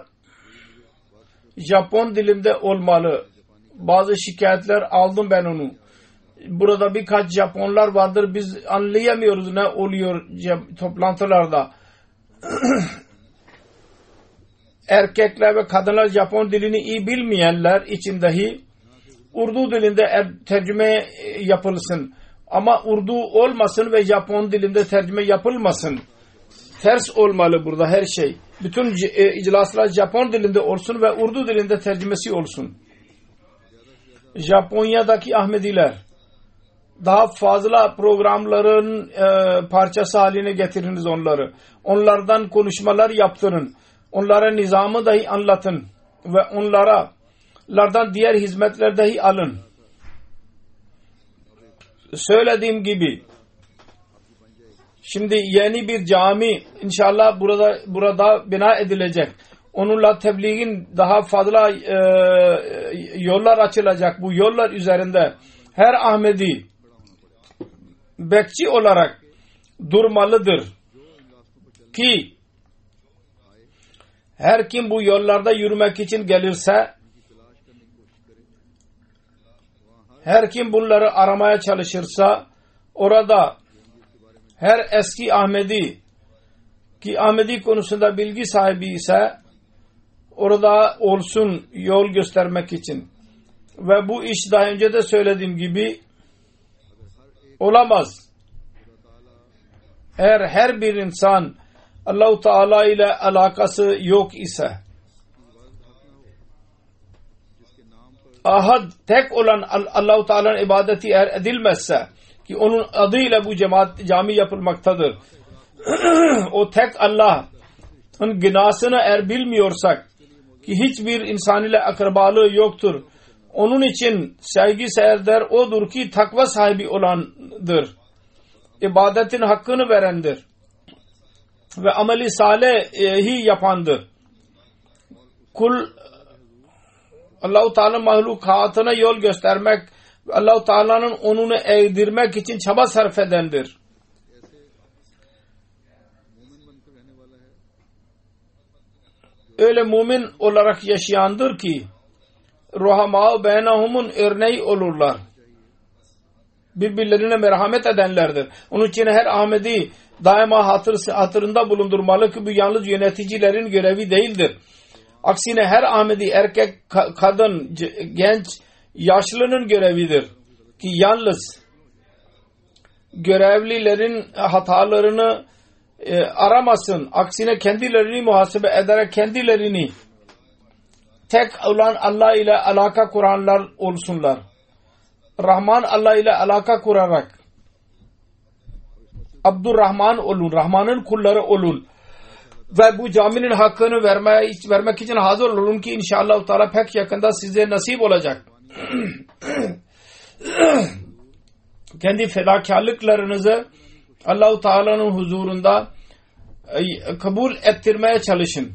Japon dilinde olmalı. Bazı şikayetler aldım ben onu. Burada birkaç Japonlar vardır. Biz anlayamıyoruz ne oluyor toplantılarda. Erkekler ve kadınlar Japon dilini iyi bilmeyenler için dahi Urdu dilinde tercüme yapılsın. Ama Urdu olmasın ve Japon dilinde tercüme yapılmasın. Ters olmalı burada her şey. Bütün iclaslar Japon dilinde olsun ve Urdu dilinde tercümesi olsun. Japonya'daki Ahmediler daha fazla programların e, parçası haline getiriniz onları. Onlardan konuşmalar yaptırın. Onlara nizamı dahi anlatın. Ve onlara lardan diğer hizmetler dahi alın. Söylediğim gibi şimdi yeni bir cami inşallah burada burada bina edilecek. Onunla tebliğin daha fazla e, yollar açılacak. Bu yollar üzerinde her Ahmedi bekçi olarak durmalıdır ki her kim bu yollarda yürümek için gelirse, her kim bunları aramaya çalışırsa, orada her eski Ahmedi ki Ahmedi konusunda bilgi sahibi ise orada olsun yol göstermek için. Ve bu iş daha önce de söylediğim gibi olamaz. Eğer her bir insan Allah-u Teala ile alakası yok ise ahad tek olan Allah-u Teala'nın ibadeti eğer edilmezse ki onun adıyla bu cemaat cami yapılmaktadır. O tek Allah'ın günahını eğer bilmiyorsak ki hiçbir insan ile akrabalığı yoktur. Onun için saygı severler odur ki takva sahibi olandır. İbadetin hakkını verendir. Ve ameli salihi yapandır. Kul Allah-u Teala mahlukatına yol göstermek ve Allah-u Teala'nın onunu eğdirmek için çaba sarf edendir. Öyle mümin olarak yaşayandır ki ruhama beynahum'un örneği olurlar. Birbirlerine merhamet edenlerdir. Onun için her Ahmedi daima hatır, hatırında bulundurmalı ki bu yalnız yöneticilerin görevi değildir. Aksine her Ahmedi erkek, kadın, genç, yaşlının görevidir. Ki yalnız görevlilerin hatalarını e, aramasın. Aksine kendilerini muhasebe ederek kendilerini tek olan Allah ile alaka kuranlar olsunlar. Rahman Allah ile alaka kurarak Abdurrahman olun. Rahman'ın kulları olun. Ve bu caminin hakkını vermeye, vermek için hazır olun ki inşallah Teala pek yakında size nasip olacak. Kendi fedakarlıklarınızı Allah-u Teala'nın huzurunda kabul ettirmeye çalışın.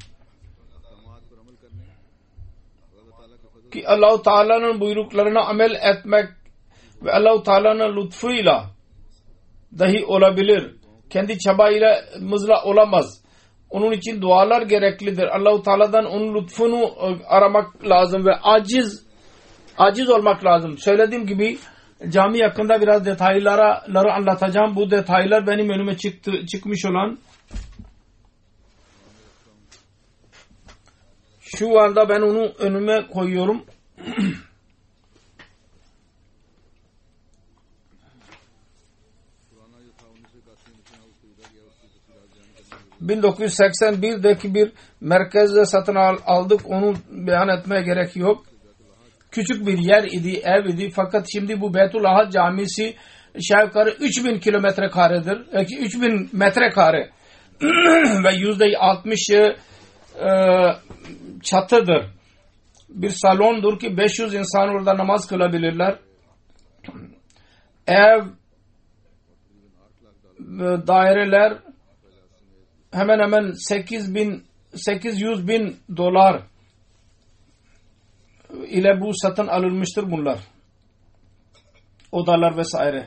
Ki Allah-u Teala'nın buyruklarına amel etmek ve Allah-u Teala'nın lütfuyla dahi olabilir. Kendi çabayla mızla olamaz. Onun için dualar gereklidir. Allah-u Teala'dan onun lütfunu aramak lazım ve aciz aciz olmak lazım. Söylediğim gibi cami hakkında biraz detayları anlatacağım. Bu detaylar benim önüme çıktı, çıkmış olan. Şu anda ben onu önüme koyuyorum. bin dokuz yüz seksen birdeki bir merkezde satın aldık. Onu beyan etmeye gerek yok. Küçük bir yer idi, ev idi. Fakat şimdi bu Beytul Ahad Camisi aşağı yukarı üç bin kilometre karedir. üç bin metre kare ve yüzde altmış e, çatıdır. Bir salondur ki beş yüz insan orada namaz kılabilirler. Ev, daireler hemen hemen sekiz bin sekiz yüz bin dolar ile bu satın alınmıştır bunlar. Odalar vesaire.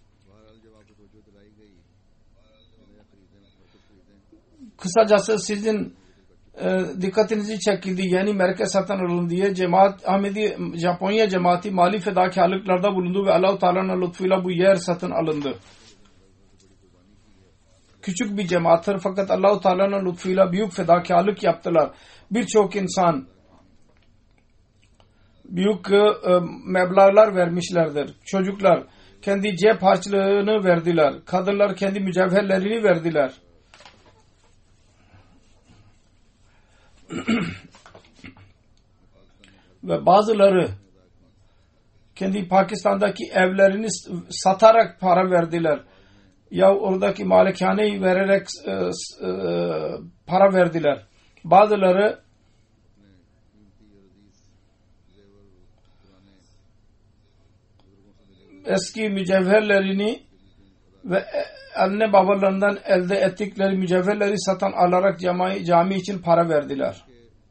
Kısacası sizin e, dikkatinizi çekildi. Yeni merkez satın alın diye cemaat Ahmedi Japonya cemaati mali fedakarlıklarda bulundu ve Allah-u Teala'nın lütfuyla bu yer satın alındı. Küçük bir cemaattir fakat Allah-u Teala'nın lütfuyla büyük fedakarlık yaptılar. Birçok insan büyük e, meblağlar vermişlerdir. Çocuklar kendi cep harçlığını verdiler. Kadınlar kendi mücevherlerini verdiler. Ve bazıları kendi Pakistan'daki evlerini satarak para verdiler. Ya oradaki malikaneyi vererek e, e, para verdiler. Bazıları eski mücevherlerini ve anne babalarından elde ettikleri mücevherleri satın alarak cami, cami için para verdiler.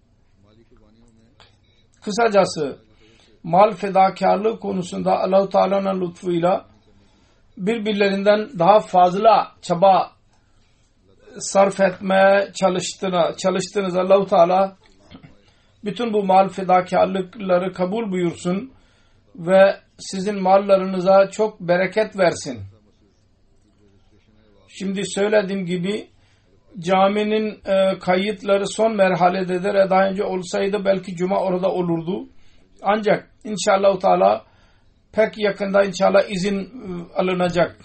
Kısacası mal fedakarlığı konusunda Allah-u Teala'nın lütfuyla birbirlerinden daha fazla çaba sarf etmeye çalıştığına, çalıştığınız Allah-u Teala bütün bu mal fedakarlıkları kabul buyursun ve sizin mallarınıza çok bereket versin. Şimdi söylediğim gibi caminin e, kayıtları son merhalededir. Daha önce olsaydı belki cuma orada olurdu. Ancak inşallah Teala pek yakında inşallah izin e, alınacak.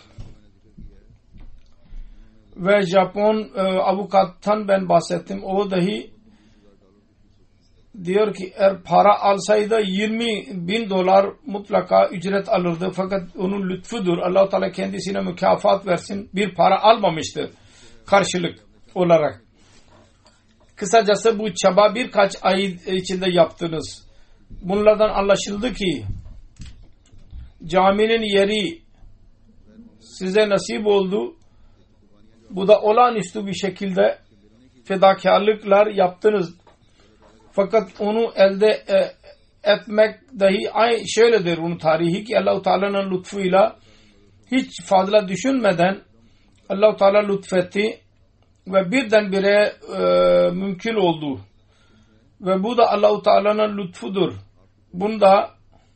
Ve Japon e, avukattan ben bahsettim. O dahi diyor ki eğer para alsaydı yirmi bin dolar mutlaka ücret alırdı. Fakat onun lütfudur. Allah-u Teala kendisine mükafat versin. Bir para almamıştı karşılık olarak. Kısacası bu çaba birkaç ay içinde yaptınız. Bunlardan anlaşıldı ki caminin yeri size nasip oldu. Bu da olağanüstü bir şekilde fedakarlıklar yaptınız. Fakat onu elde e, etmek dahi ay şöyledir onun tarihi ki Allah-u Teala'nın lütfuyla hiç fazla düşünmeden Allah-u Teala lütfetti ve birdenbire e, mümkün oldu. Ve bu da Allah-u Teala'nın lütfudur. Bunda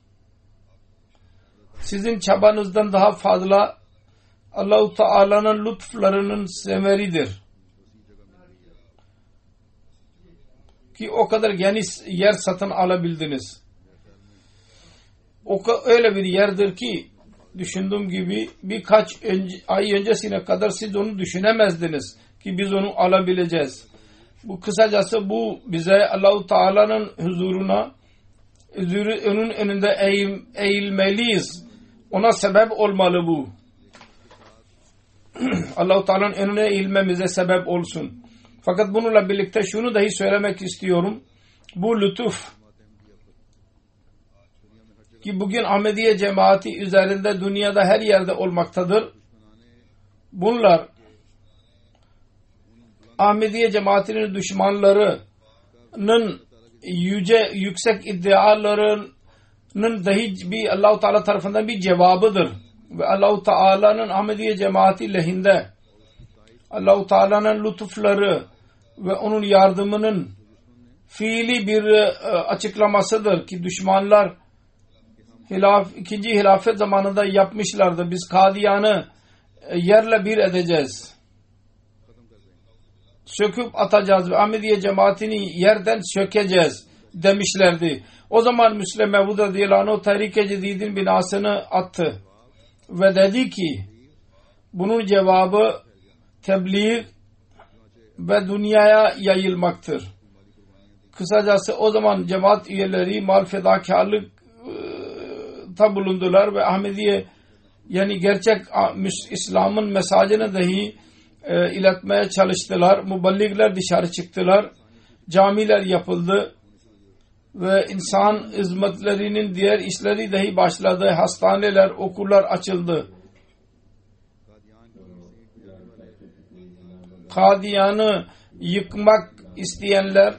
sizin çabanızdan daha fazla Allah-u Teala'nın lütflarının semeridir. Ki o kadar geniş yer satın alabildiniz. O öyle bir yerdir ki düşündüğüm gibi birkaç önce, ay öncesine kadar siz onu düşünemezdiniz ki biz onu alabileceğiz. Bu kısacası bu bize Allah-u Teala'nın huzuruna onun önünde eğil, eğilmeliyiz. Ona sebep olmalı bu. Allah-u Teala'nın önüne eğilmemize sebep olsun. Fakat bununla birlikte şunu dahi söylemek istiyorum. Bu lütuf ki bugün Ahmediye cemaati üzerinde dünyada her yerde olmaktadır. Bunlar Ahmediye cemaatinin düşmanlarının yüce yüksek iddialarının dahi bir Allah-u Teala tarafından bir cevabıdır. Ve Allah-u Teala'nın Ahmediye cemaati lehinde Allah-u Teala'nın lütufları ve onun yardımının fiili bir açıklamasıdır ki düşmanlar hilaf, ikinci hilafet zamanında yapmışlardı. Biz Kadiyan'ı yerle bir edeceğiz. Söküp atacağız ve Ahmediye cemaatini yerden sökeceğiz demişlerdi. O zaman Müslim Mevud radıyallahu anh Tahrik-i Cedid'in binasını attı. Ve dedi ki bunun cevabı tebliğ ve dünyaya yayılmaktır. Kısacası o zaman cemaat üyeleri mal fedakarlıkta bulundular ve Ahmediye yani gerçek İslam'ın mesajını dahi e, iletmeye çalıştılar. Muballigler dışarı çıktılar. Camiler yapıldı ve insan hizmetlerinin diğer işleri dahi başladı. Hastaneler, okullar açıldı. Kadiyan'ı yıkmak isteyenler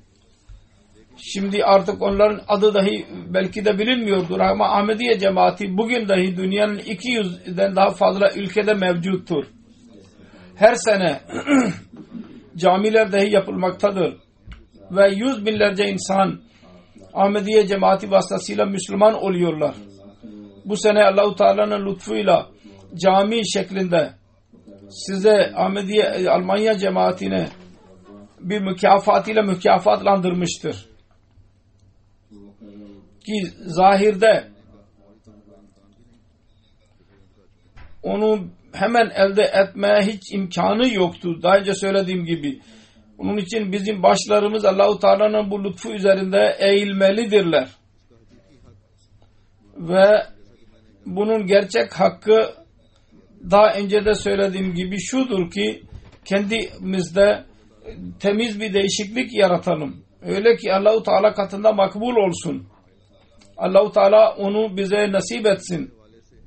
şimdi artık onların adı dahi belki de bilinmiyordur ama Ahmediye cemaati bugün dahi dünyanın iki yüzden daha fazla ülkede mevcuttur. Her sene camiler dahi yapılmaktadır ve yüz binlerce insan Ahmediye cemaati vasıtasıyla Müslüman oluyorlar. Bu sene Allah-u Teala'nın lütfuyla cami şeklinde size Ahmediye Almanya cemaatine bir mükafatıyla mükafatlandırmıştır. Ki zahirde onu hemen elde etmeye hiç imkanı yoktu. Daha önce söylediğim gibi. Onun için bizim başlarımız Allah-u Teala'nın bu lütfu üzerinde eğilmelidirler. Ve bunun gerçek hakkı daha önce de söylediğim gibi şudur ki kendimizde temiz bir değişiklik yaratalım. Öyle ki Allah-u Teala katında makbul olsun. Allah-u Teala onu bize nasip etsin.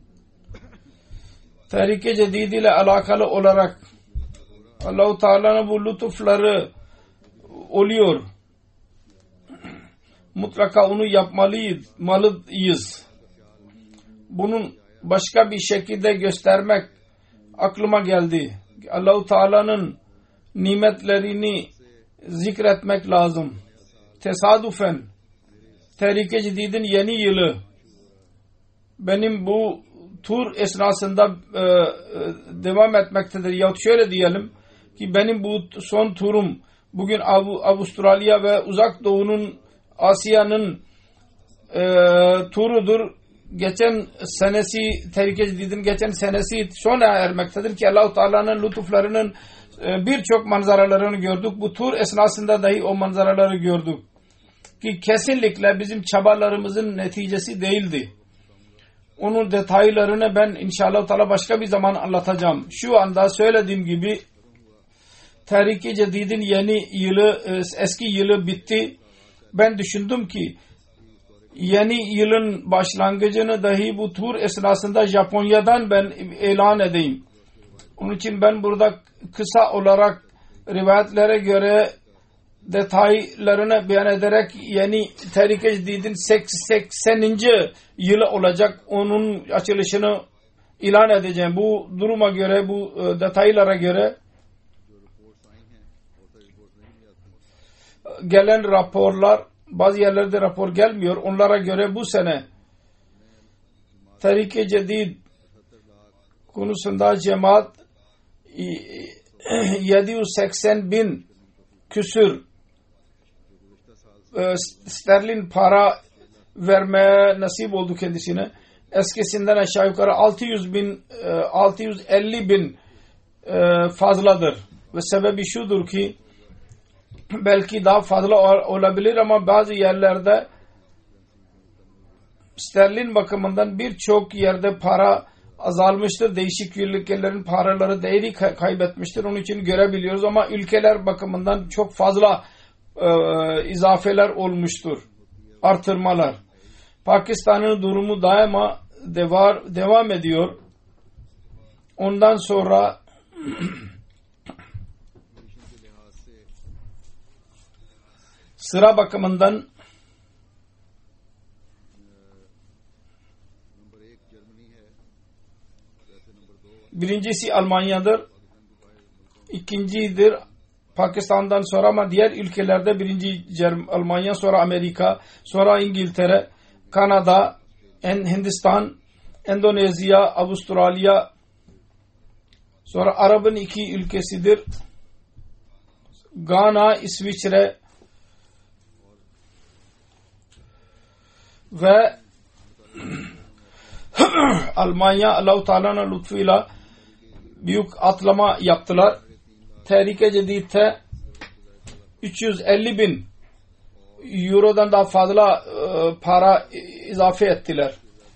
Tahrik-i Cedid ile alakalı olarak Allah-u Teala'nın bu lütufları oluyor. Mutlaka onu yapmalıyız. Bunun başka bir şekilde göstermek aklıma geldi. Allah-u Teala'nın nimetlerini zikretmek lazım. Tesadüfen Tahrik-i Cedid'in yeni yılı benim bu tur esnasında e, e, devam etmektedir. Yahut şöyle diyelim ki benim bu son turum bugün Av- Avustralya ve Uzak Doğu'nun Asya'nın e, turudur. Geçen senesi Tahrik-i Cedid'in geçen senesi sona ermektedir ki Allah-u Teala'nın lütuflarının e, birçok manzaralarını gördük. Bu tur esnasında dahi o manzaraları gördük. ki kesinlikle bizim çabalarımızın neticesi değildi. Onun detaylarını ben inşallah Teala başka bir zaman anlatacağım. Şu anda söylediğim gibi Tehrik-i Cedid'in yeni yılı, eski yılı bitti. Ben düşündüm ki yeni yılın başlangıcını dahi bu tur esnasında Japonya'dan ben ilan edeyim. Onun için ben burada kısa olarak rivayetlere göre detaylarını beyan ederek yeni Tehrik-i Cedid'in sekseninci yılı olacak. Onun açılışını ilan edeceğim. Bu duruma göre, bu detaylara göre gelen raporlar, bazı yerlerde rapor gelmiyor. Onlara göre bu sene Tehrik-i Cedid konusunda cemaat yedi yüz seksen bin küsür sterlin para vermeye nasip oldu kendisine. Eskisinden aşağı yukarı altı yüz bin, altı yüz elli bin fazladır. Ve sebebi şudur ki belki daha fazla olabilir ama bazı yerlerde sterlin bakımından birçok yerde para azalmıştır. Değişik ülkelerin paraları değeri kaybetmiştir. Onun için görebiliyoruz ama ülkeler bakımından çok fazla e, izafeler olmuştur. Artırmalar. Pakistan'ın durumu daima devar, devam ediyor. Ondan sonra sıra bakımından birincisi Almanya'dır. İkincidir Pakistan'dan sonra ama diğer ülkelerde birinci Almanya, sonra Amerika, sonra İngiltere, Kanada, Hindistan, Endonezya, Avustralya, sonra Arap'ın iki ülkesidir. Gana, İsviçre ve Almanya Allah-u Teala'nın lütfuyla büyük atlama yaptılar. Tehrik-i Cedid'de üç yüz elli bin Euro'dan daha fazla e, para izafe ettiler.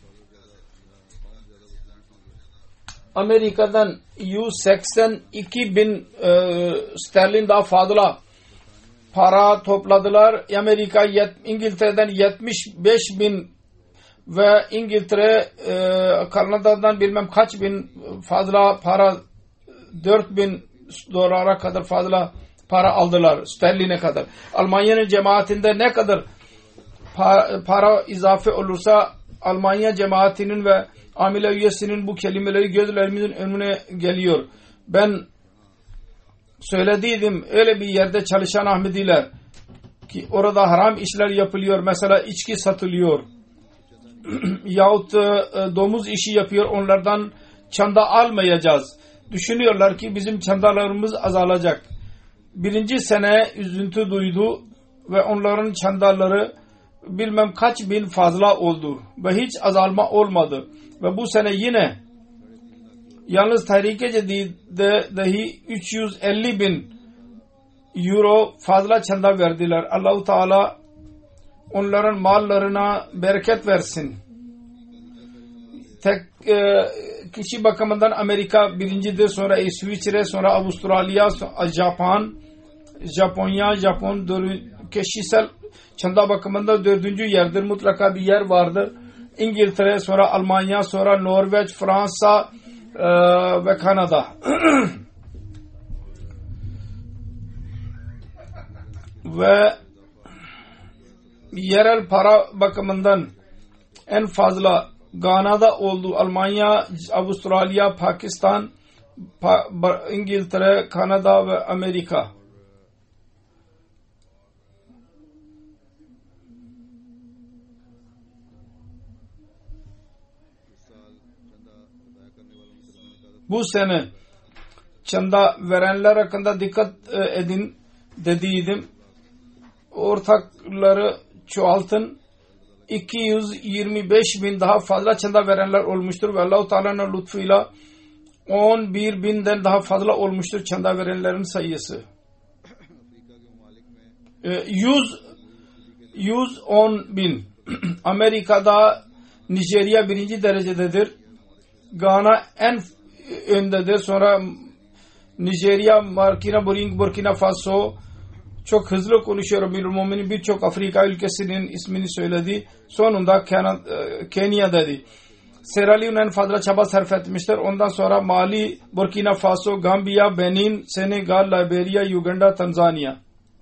Amerika'dan yüz seksen iki bin e, sterlin daha fazla para topladılar. Amerika, İngiltere'den yetmiş beş bin ve İngiltere, e, Kanada'dan bilmem kaç bin fazla para, dört bin dolara kadar fazla para aldılar, sterline kadar. Almanya'nın cemaatinde ne kadar para, para izafe olursa Almanya cemaatinin ve amile üyesinin bu kelimeleri gözlerimizin önüne geliyor. Ben söylediydim, öyle bir yerde çalışan Ahmediler ki orada haram işler yapılıyor. Mesela içki satılıyor yahut e, domuz işi yapıyor, onlardan çanda almayacağız. Düşünüyorlar ki bizim çandalarımız azalacak. Birinci sene üzüntü duydu ve onların çandaları bilmem kaç bin fazla oldu ve hiç azalma olmadı. Ve bu sene yine yalnız Tehrik-i Cedid'de dahi üç yüz elli bin euro fazla çanda verdiler. Allah-u Teala onların mallarına bereket versin. Tek e, kişi bakımından Amerika birincidir, sonra İsviçre, sonra Avustralya, sonra Japon, Japonya, Japon kişisel çanda bakımında dördüncü yerdir. Mutlaka bir yer vardır. İngiltere, sonra Almanya, sonra Norveç, Fransa e, ve Kanada. Ve yerel para bakımından en fazla Gana'da oldu. Almanya, Avustralya, Pakistan, pa İngiltere, Kanada ve Amerika. Bu sene çanda verenler hakkında dikkat edin dediydim. Ortakları çoğaltın. iki yüz yirmi beş bin daha fazla çanda verenler olmuştur ve Allah-u Teala'nın lütfuyla on bir binden daha fazla olmuştur çanda verenlerin sayısı. yüz yüz on bin. Amerika'da Nijerya birinci derecededir. Gana en öndedir. Sonra Nijerya, Burkina, Burkina Faso. Çok hızlı konuşuyorum. Bilmuminin birçok Afrika ülkesinin ismini söyledi. Sonunda Kenya dedi. Sierra Leone en fazla çaba sarf etmiştir. Ondan sonra Mali, Burkina Faso, Gambia, Benin, Senegal, Liberia, Uganda, Tanzanya.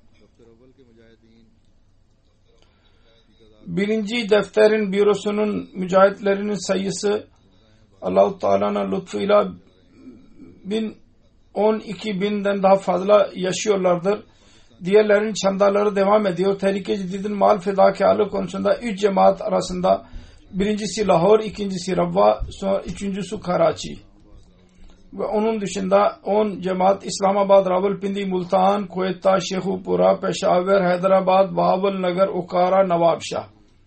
Birinci defterin bürosunun mücahitlerinin sayısı Allah-u Teala'nın lütfuyla bin on iki binden daha fazla yaşıyorlardır. Diğerlerinin çandaları devam ediyor. Tehlike Cedid'in mal fedakarlığı konusunda üç cemaat arasında birincisi Lahore, ikincisi Rabwa, sonra üçüncüsü Karachi. Ve onun dışında on cemaat İslamabad, Rawalpindi, Multan, Quetta, Shekhupura, Peshawar, Hyderabad, Bahawalnagar, Okara, Nawabshah.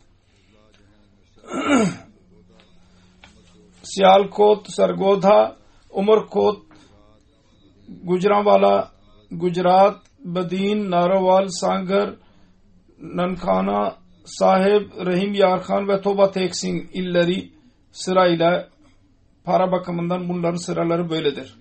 Sialkot, Sargodha, Umarkot, Gujranwala, Gujarat, Badin, Narawal, Sangar, Nankana, Sahib, Rahim Yar Khan ve Toba Tek Singh illeri sırayla para bakımından bunların sıraları böyledir.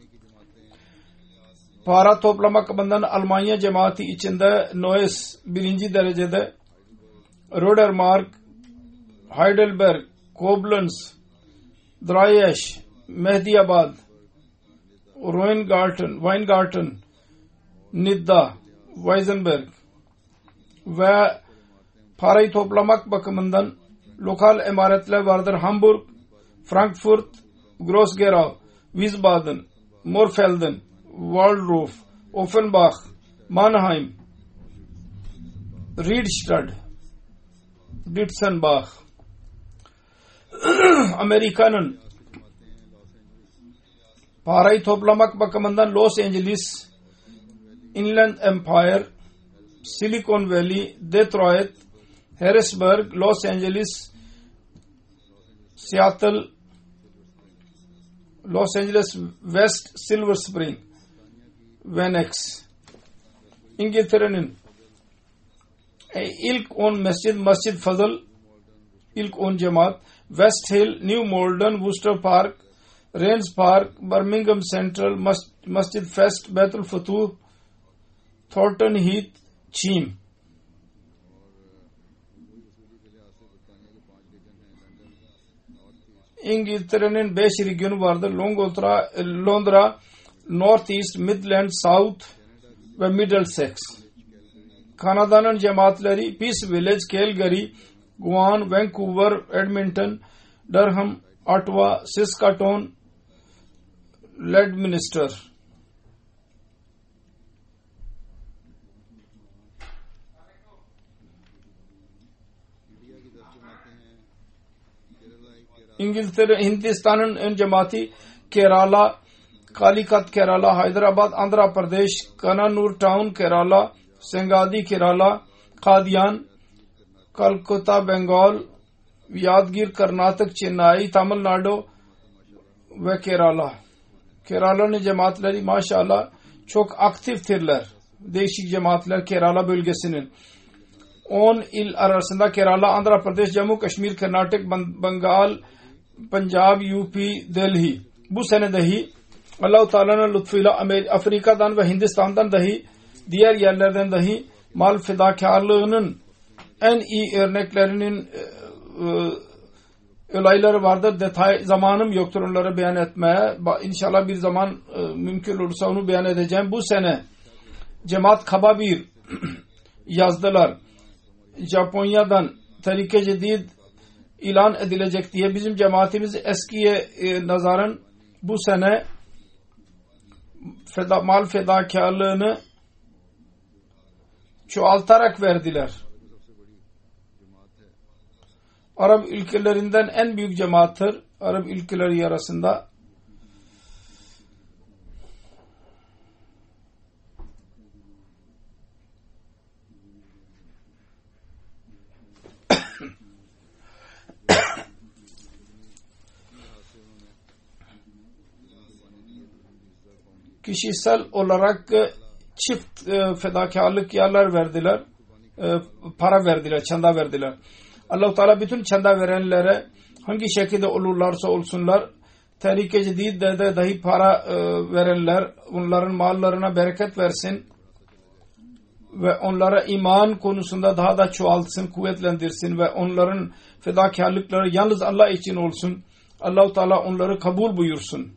Para toplama bakımından Almanya cemaati içinde Neuss birinci derecede, Rodermark, Heidelberg, Koblenz, Dreiesch, Mehdiabad, Weingarten, Weingarten, Nidda, Weisenberg ve parayı toplamak bakımından lokal emaretler vardır. Hamburg, Frankfurt, Groß-Gerau, Wiesbaden, Morfelden, Waldorf, Offenbach, Mannheim, Riedstadt, Ditzenbach. Amerika'nın parayı toplamak bakımından Los Angeles, Inland Empire, Silicon Valley, Detroit, Harrisburg, Los Angeles, Seattle, Los Angeles West, Silver Spring, Phoenix. İngiltere'nin ilk on mescid, Masjid Fazıl, ilk on cemaat, West Hill, New Malden, Worcester Park, Rains Park, Birmingham Central, Masjid Fest, Baitul Futuh, Thornton Heath, Cheam. İngiltere'nin beş regionu vardır. Londra, Londra, North East, Midlands, South ve Middlesex. Kanada'nın cemaatleri Peace Village, Calgary, Guam, Vancouver, Edmonton, Durham, Ottawa, Saskatoon, Leadminster. İngiltere, Hindistan'ın ön cemaati Kerala, Kalikat Kerala, Hyderabad, Andhra Pradesh, Kannur Town Kerala, Sangadi Kerala, Qadian, Calcutta Bengal, Yadgir Karnatak, Chennai, Tamil Nadu ve Kerala. Kerala'nın cemaatleri maşallah çok aktiftirler. Değişik cemaatler Kerala bölgesinin. on il arasında Kerala, Andhra Pradesh, Jammu Kashmir, Karnatak, Bengal, Punjab, U P, Delhi. Bu sene dahi Allah-u Teala'nın lütfuyla Afrika'dan ve Hindistan'dan dahi diğer yerlerden dahi mal fedakarlığının en iyi örneklerinin e, olayları vardır. Detay zamanım yoktur onları beyan etmeye. İnşallah bir zaman e, mümkün olursa onu beyan edeceğim. Bu sene Cemaat Kababir yazdılar. Japonya'dan Tehlike Cedid ilan edilecek diye bizim cemaatimiz eskiye e, nazaran bu sene feda, mal fedakarlığını çoğaltarak verdiler. Arap ülkelerinden en büyük cemaattir. Arap ülkeleri arasında kişisel olarak çift e, fedakarlık yerler verdiler. e, para verdiler, çanda verdiler. Allah-u Teala bütün çanda verenlere hangi şekilde olurlarsa olsunlar tehlikeci değil de, de dahi para e, verenler onların mallarına bereket versin ve onlara iman konusunda daha da çoğaltsın, kuvvetlendirsin ve onların fedakarlıkları yalnız Allah için olsun. Allah-u Teala onları kabul buyursun.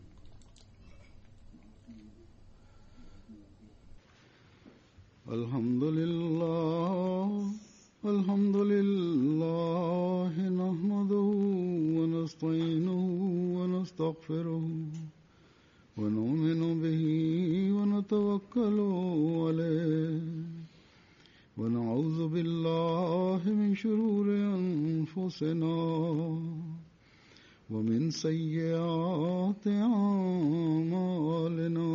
Elhamdülillah, elhamdülillah, nahmaduhu ve nestainuhu ve nestağfiruhu ve nu'minu bihi ve netevekkalu aleyh ve na'udzu billahi min şururi enfusina ve min seyyiati a'malina.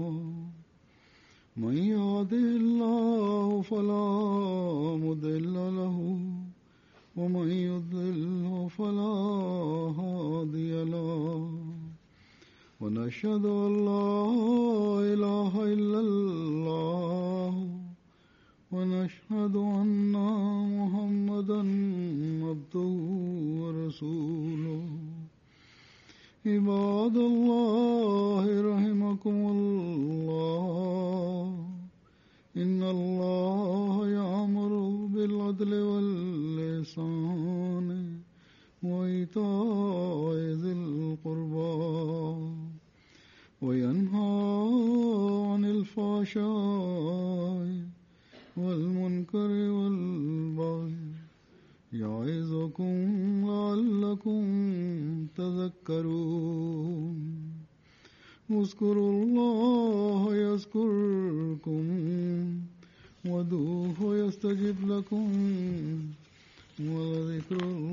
من يهده الله فلا مضل له ومن يضلل فلا هادي له ونشهد أن لا إله إلا الله ونشهد أن محمدا عبده ورسوله. عباد الله رحمكم الله إن الله يأمر بالعدل والإحسان وإيتاء ذي القربى وينهى عن الفحشاء والمنكر والبغي يعظكم لعلكم تذكرون. اذكروا الله يذكركم وادعوه يستجب لكم ولذكر الله